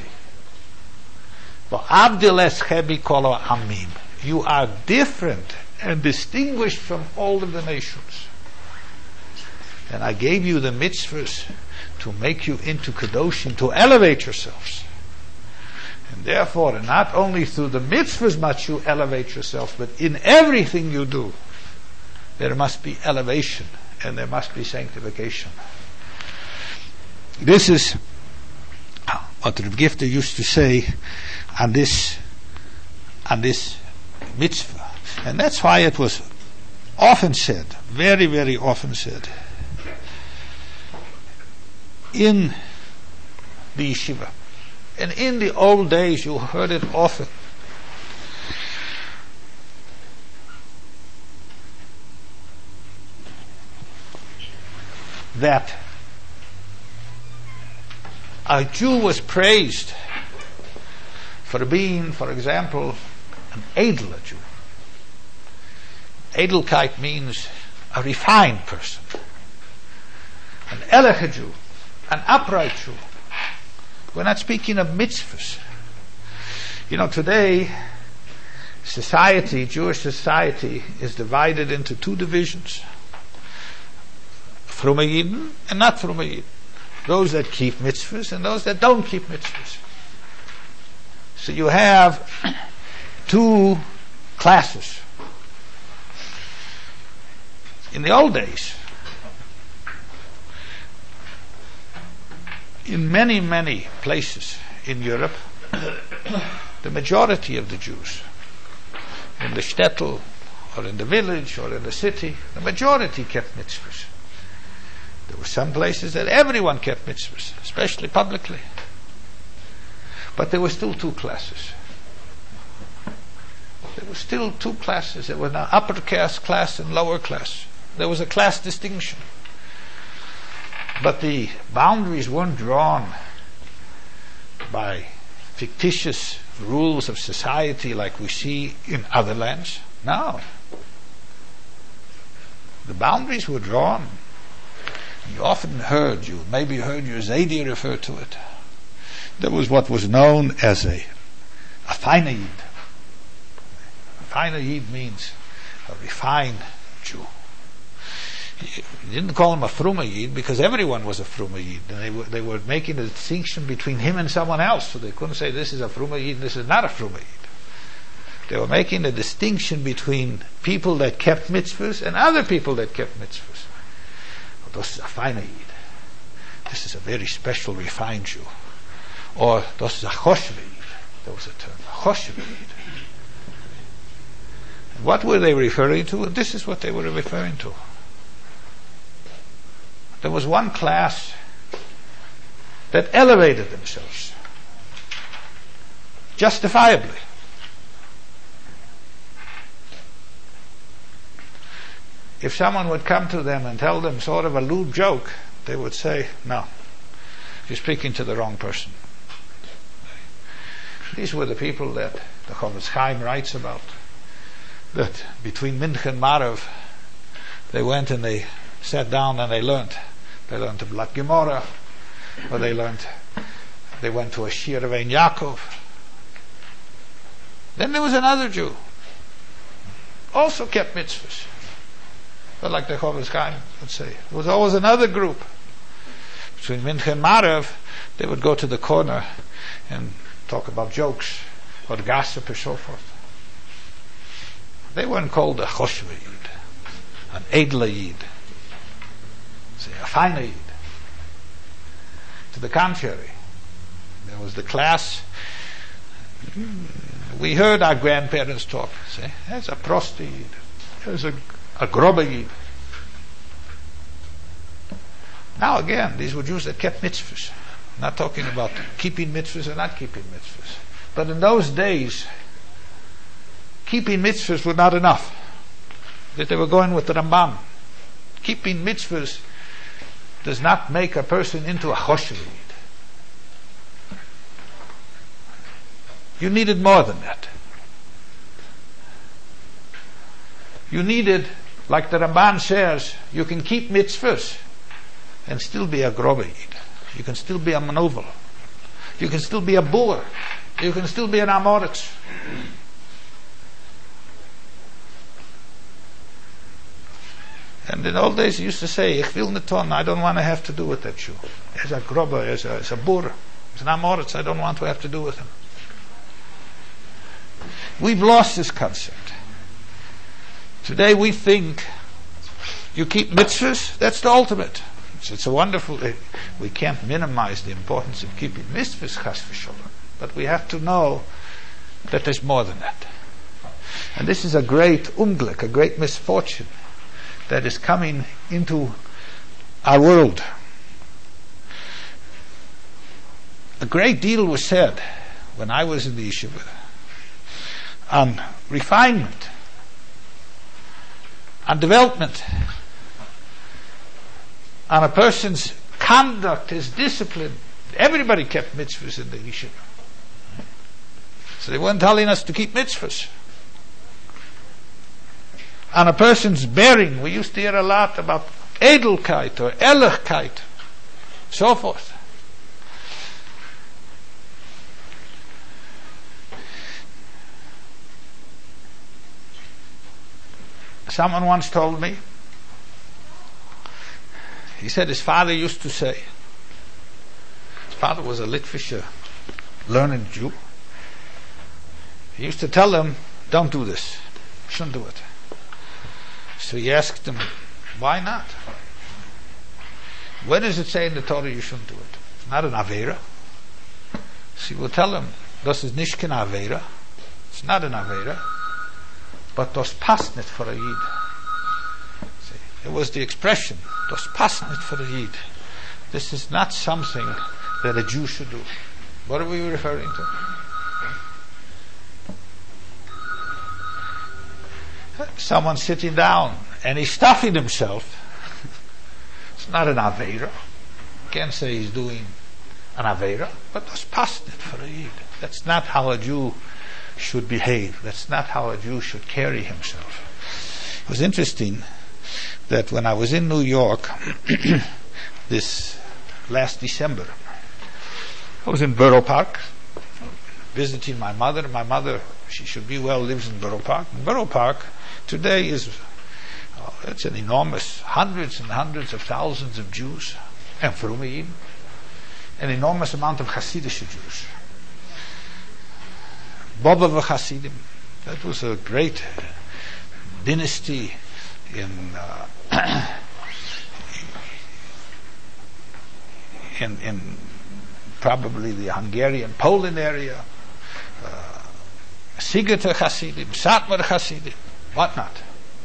You are different and distinguished from all of the nations. And I gave you the mitzvahs to make you into kadoshim, to elevate yourselves. And therefore, not only through the mitzvahs must you elevate yourself, but in everything you do, there must be elevation and there must be sanctification. This is what Rav Gifter used to say on this on this mitzvah. And that's why it was often said, very, very often said, in the yeshiva. And in the old days you heard it often. That a Jew was praised for being, for example, an edler Jew. Edelkeit means a refined person. An ehrliche Jew, an upright Jew. We're not speaking of mitzvahs. You know, today, society, Jewish society, is divided into two divisions. Fromme Yidden and not Fromme Yidden. Those that keep mitzvahs and those that don't keep mitzvahs. So you have two classes. In the old days, in many, many places in Europe, the majority of the Jews, in the shtetl, or in the village, or in the city, the majority kept mitzvahs. There were some places that everyone kept mitzvahs, especially publicly. But there were still two classes. There were still two classes. There was an upper caste class and lower class. There was a class distinction. But the boundaries weren't drawn by fictitious rules of society like we see in other lands. No. The boundaries were drawn. You often heard, you maybe heard your Zaidi refer to it. There was what was known as a a finer Yid. A finer Yid means a refined Jew. You didn't call him a Fromme Yid because everyone was a Fromme Yid. And they were, they were making a distinction between him and someone else, so they couldn't say this is a Fromme Yid and this is not a Fromme Yid. They were making a distinction between people that kept mitzvahs and other people that kept mitzvahs. Oh, this is a finer Yid. This is a very special, refined Jew. Or this is a Choshev Yid. That was a term. A Choshev Yid. And what were they referring to? And this is what they were referring to. There was one class that elevated themselves justifiably. If someone would come to them and tell them sort of a lewd joke, they would say, no, you're speaking to the wrong person. These were the people that the Chofetz Chaim writes about, that between Mincha and Marav they went and they sat down and they learned. They learned the Blat Gemara, or they learned, they went to a Shir of Ein Yaakov. Then there was another Jew, also kept mitzvahs. But like the Chofetz Chaim would say, there was always another group. Between Mincha and Marav, they would go to the corner and talk about jokes, or gossip, or so forth. They weren't called a Choshev Yid, an Edler Yid, a finer Yid. To the contrary, there was the class. We heard our grandparents talk. Say, there's a prosti Yid, there's a, a grobe Yid. Now again, these were Jews that kept mitzvahs. I'm not talking about keeping mitzvahs or not keeping mitzvahs. But in those days, keeping mitzvahs were not enough. That they were going with the Rambam. Keeping mitzvahs does not make a person into a Choshev Yid. You needed more than that. You needed, like the Ramban says, you can keep mitzvahs and still be a grobe Yid. You can still be a manovel. You can still be a boer. You can still be an amoritz. And in old days, he used to say, "Ich will nicht tun. I don't want to have to do with that Jew. As a grober, as a, as a boer, as an amoritz, I don't want to have to do with him." We've lost this concept. Today we think you keep mitzvahs, that's the ultimate. It's, it's a wonderful, uh, we can't minimize the importance of keeping mitzvahs, chas v'sholem, but we have to know that there's more than that. And this is a great umglek, a great misfortune that is coming into our world. A great deal was said when I was in the yeshiva on refinement, on development, on a person's conduct, his discipline. Everybody kept mitzvahs in the yeshiva. So they weren't telling us to keep mitzvahs. On a person's bearing, we used to hear a lot about Edelkeit or Ehrlichkeit, so forth. Someone once told me, he said his father used to say, his father was a Litvischer, learned Jew. He used to tell him, don't do this, you shouldn't do it. So he asked him, why not? Where does it say in the Torah you shouldn't do it? It's not an Aveira. So he will tell him, das ist nicht kein Aveira. It's not an Aveira. But das passt nicht for a Yid. See, it was the expression, das passt nicht for a Yid. This is not something that a Jew should do. What are we referring to? Someone sitting down and he's stuffing himself. It's not an Aveira. Can't say he's doing an Aveira, but das passt nicht for a Yid. That's not how a Jew should behave. That's not how a Jew should carry himself. It was interesting that when I was in New York this last December, I was in Borough Park visiting my mother. My mother, she should be well, lives in Borough Park. And Borough Park today is oh, it's an enormous, hundreds and hundreds of thousands of Jews, and Frumeim, an enormous amount of Hasidic Jews. Bobov Hasidim, that was a great dynasty in uh, in in probably the Hungarian Poland area. Uh, Sigeta Hasidim, Satmar Hasidim, whatnot.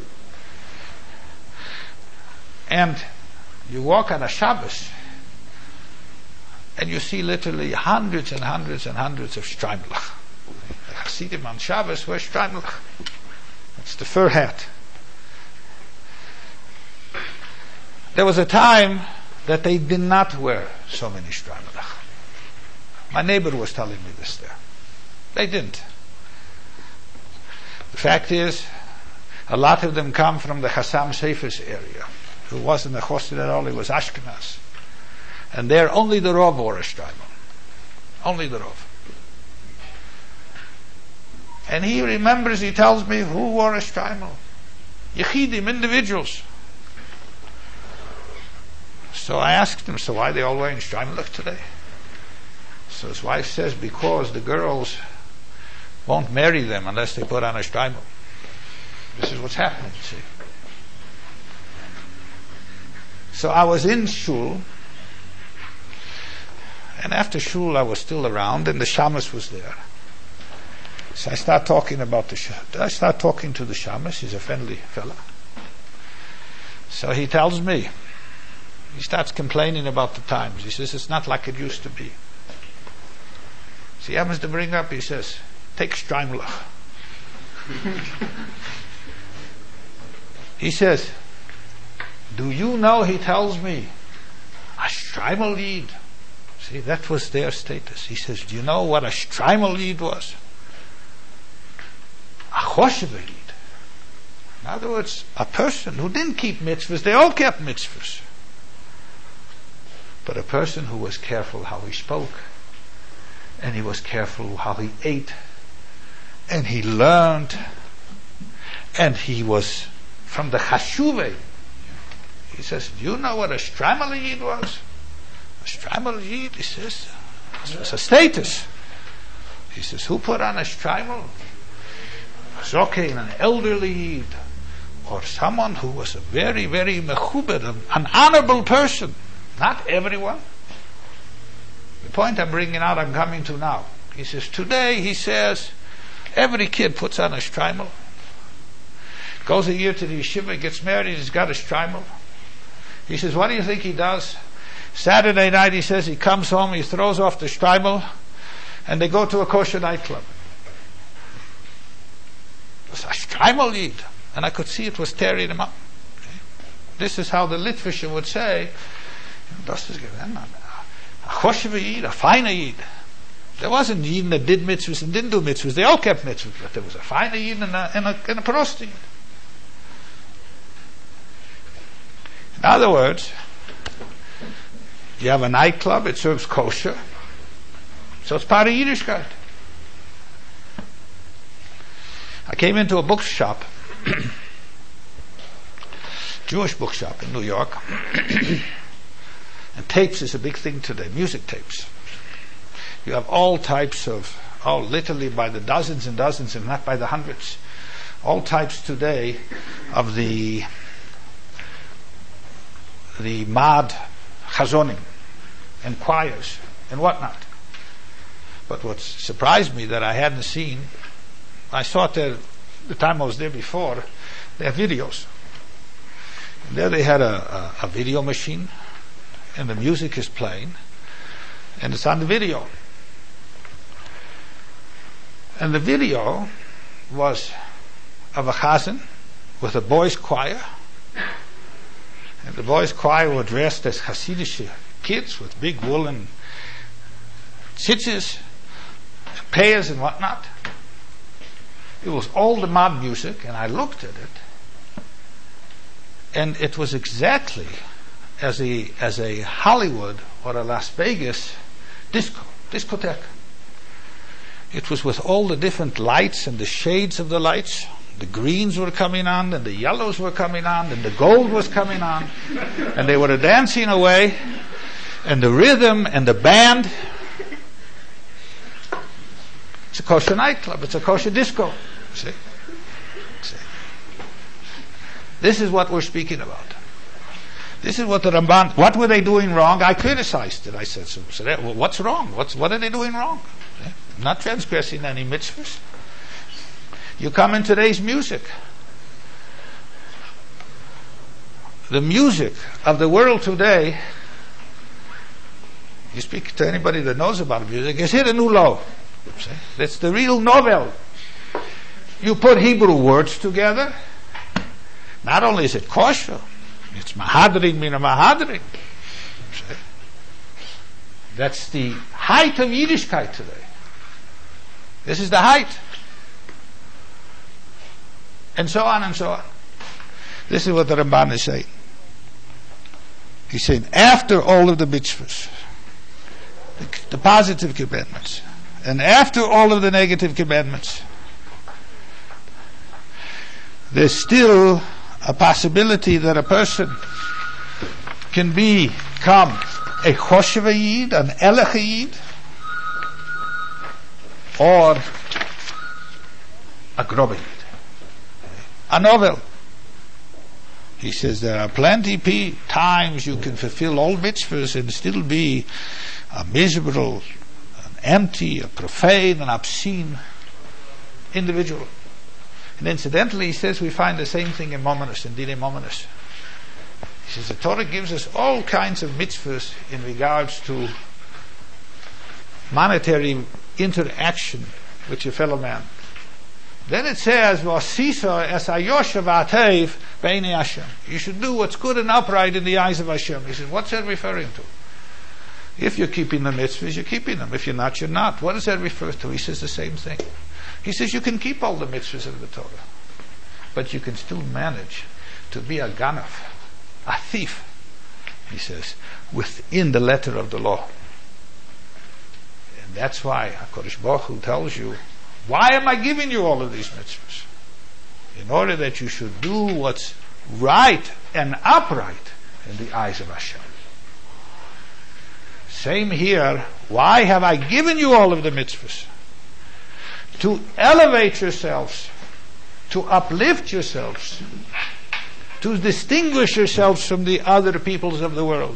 And you walk on a Shabbos and you see literally hundreds and hundreds and hundreds of Streimelach. The Hasidim on Shabbos wear Streimelach. That's the fur hat. There was a time that they did not wear so many Streimelach. My neighbor was telling me this there. They didn't. The fact is, a lot of them come from the Chassam Seifers area. It wasn't a Chassid at all, it was Ashkenaz. And there only the Rav wore a Streimel. Only the Rav. And he remembers, he tells me, who wore a Streimel? Yechidim, individuals. So I asked him, so why are they all wearing Streimelach today? So his wife says, because the girls won't marry them unless they put on a Streimel. This is what's happening, see. So I was in shul, and after shul I was still around, and the shamus was there. So I start talking about the sh- I start talking to the shamus. He's a friendly fella. So he tells me, he starts complaining about the times. He says it's not like it used to be. So he happens to bring up, he says, take Streimelach. He says, do you know, he tells me, a Streimel Yid. See, that was their status. He says, do you know what a Streimel Yid was? A Choshev Yid. In other words, a person who didn't keep mitzvahs, they all kept mitzvahs. But a person who was careful how he spoke, and he was careful how he ate, and he learned, and he was from the Chashuvei. He says, do you know what a Streimel Yid was? A Streimel Yid, he says, it's a status. He says, who put on a Streimel? A Zokein, an elderly Yid, or someone who was a very, very mechubed, an honorable person. Not everyone. The point I'm bringing out, I'm coming to now. He says, today, he says, every kid puts on a Streimel. Goes a year to the yeshiva, gets married, he's got a Streimel. He says, what do you think he does? Saturday night, he says, he comes home, he throws off the Streimel, and they go to a kosher nightclub. It's a Streimel Yid. And I could see it was tearing him up. This is how the Litvischer would say, das ist a Choshev Yid, a finer Yid. There wasn't Yidden that did mitzvahs and didn't do mitzvahs. They all kept mitzvahs, but there was a finer Yidden and a, and a, and a proster Yidden. In other words, you have a nightclub, it serves kosher, so it's part of Yiddishkeit. I came into a bookshop, Jewish bookshop in New York, and tapes is a big thing today, music tapes. You have all types of, oh, literally by the dozens and dozens and not by the hundreds, all types today of the the mad chazonim and choirs and whatnot. But what surprised me that I hadn't seen, I saw it there the time I was there before, they have videos. And there they had a, a, a video machine, and the music is playing, and it's on the video. And the video was of a chazan with a boys' choir, and the boys' choir were dressed as Hasidic kids with big woolen tzitzis, and payas and whatnot. It was all the mod music, and I looked at it, and it was exactly as a as a Hollywood or a Las Vegas disco, discotheque. It was with all the different lights and the shades of the lights. The greens were coming on, and the yellows were coming on, and the gold was coming on, and they were dancing away, and the rhythm and the band. It's a kosher nightclub. It's a kosher disco. See? See? This is what we're speaking about. This is what the Ramban. What were they doing wrong? I criticized it. I said, so, so that, well, what's wrong? What's what are they doing wrong? See? Not transgressing any mitzvahs. You come in today's music. The music of the world today, you speak to anybody that knows about music, is hit a new low. See? That's the real novel. You put Hebrew words together, not only is it kosher, it's mahadrin mina mahadrin. See? That's the height of Yiddishkeit today. This is the height. And so on and so on. This is what the Ramban is saying. He's saying, after all of the mitzvahs, the, the positive commandments, and after all of the negative commandments, there's still a possibility that a person can become a choshev yid, an elech yid, or a grob yid. A novel. He says there are plenty p times you can fulfill all mitzvahs and still be a miserable, an empty, a profane, an obscene individual. And incidentally, he says we find the same thing in Mominus, in Dine Mominus. He says the Torah gives us all kinds of mitzvahs in regards to monetary interaction with your fellow man. Then it says, "V'asisa es hayoshev v'atev b'einei Hashem." You should do what's good and upright in the eyes of Hashem. He says, what's that referring to? If you're keeping the mitzvahs, you're keeping them. If you're not, you're not. What does that refer to? He says the same thing. He says you can keep all the mitzvahs of the Torah, but you can still manage to be a ganaf, a thief, he says, within the letter of the law. And that's why HaKadosh Baruch Hu tells you, why am I giving you all of these mitzvahs? In order that you should do what's right and upright in the eyes of Hashem. Same here, why have I given you all of the mitzvahs? To elevate yourselves, to uplift yourselves, to distinguish yourselves from the other peoples of the world.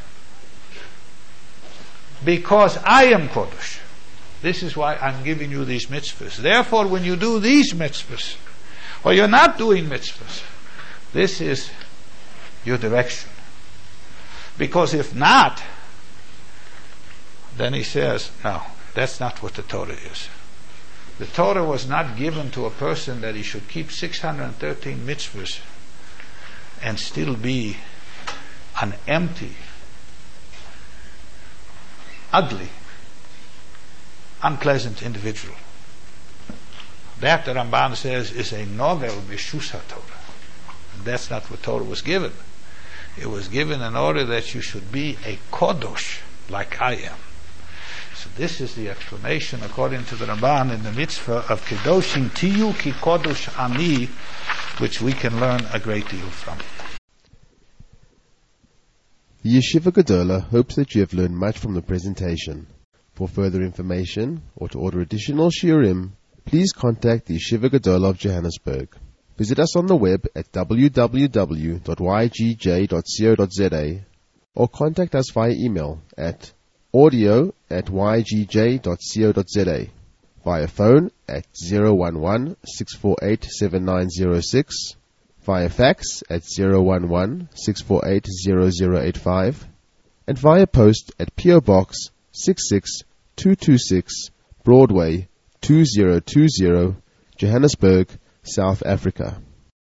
Because I am Kodesh. This is why I'm giving you these mitzvahs. Therefore, when you do these mitzvahs, or you're not doing mitzvahs, this is your direction. Because if not, then he says, no, that's not what the Torah is. The Torah was not given to a person that he should keep six hundred thirteen mitzvahs and still be an empty, ugly, unpleasant individual. That, the Ramban says, is a novel Bishus HaTorah. And that's not what Torah was given. It was given in order that you should be a Kodosh, like I am. So this is the explanation, according to the Ramban, in the mitzvah of Kedoshim Tiyu Ki Kodosh Ani, which we can learn a great deal from. The Yeshiva Gedola hopes that you have learned much from the presentation. For further information, or to order additional shiurim, please contact the Yeshiva Gedola of Johannesburg. Visit us on the web at w w w dot y g j dot co dot z a or contact us via email at audio at y g j dot co dot z a, via phone at zero one one, six four eight, seven nine zero six, via fax at zero one one, six four eight, zero zero eight five, and via post at P O Box six six two two six, Broadway two zero two zero, Johannesburg, South Africa.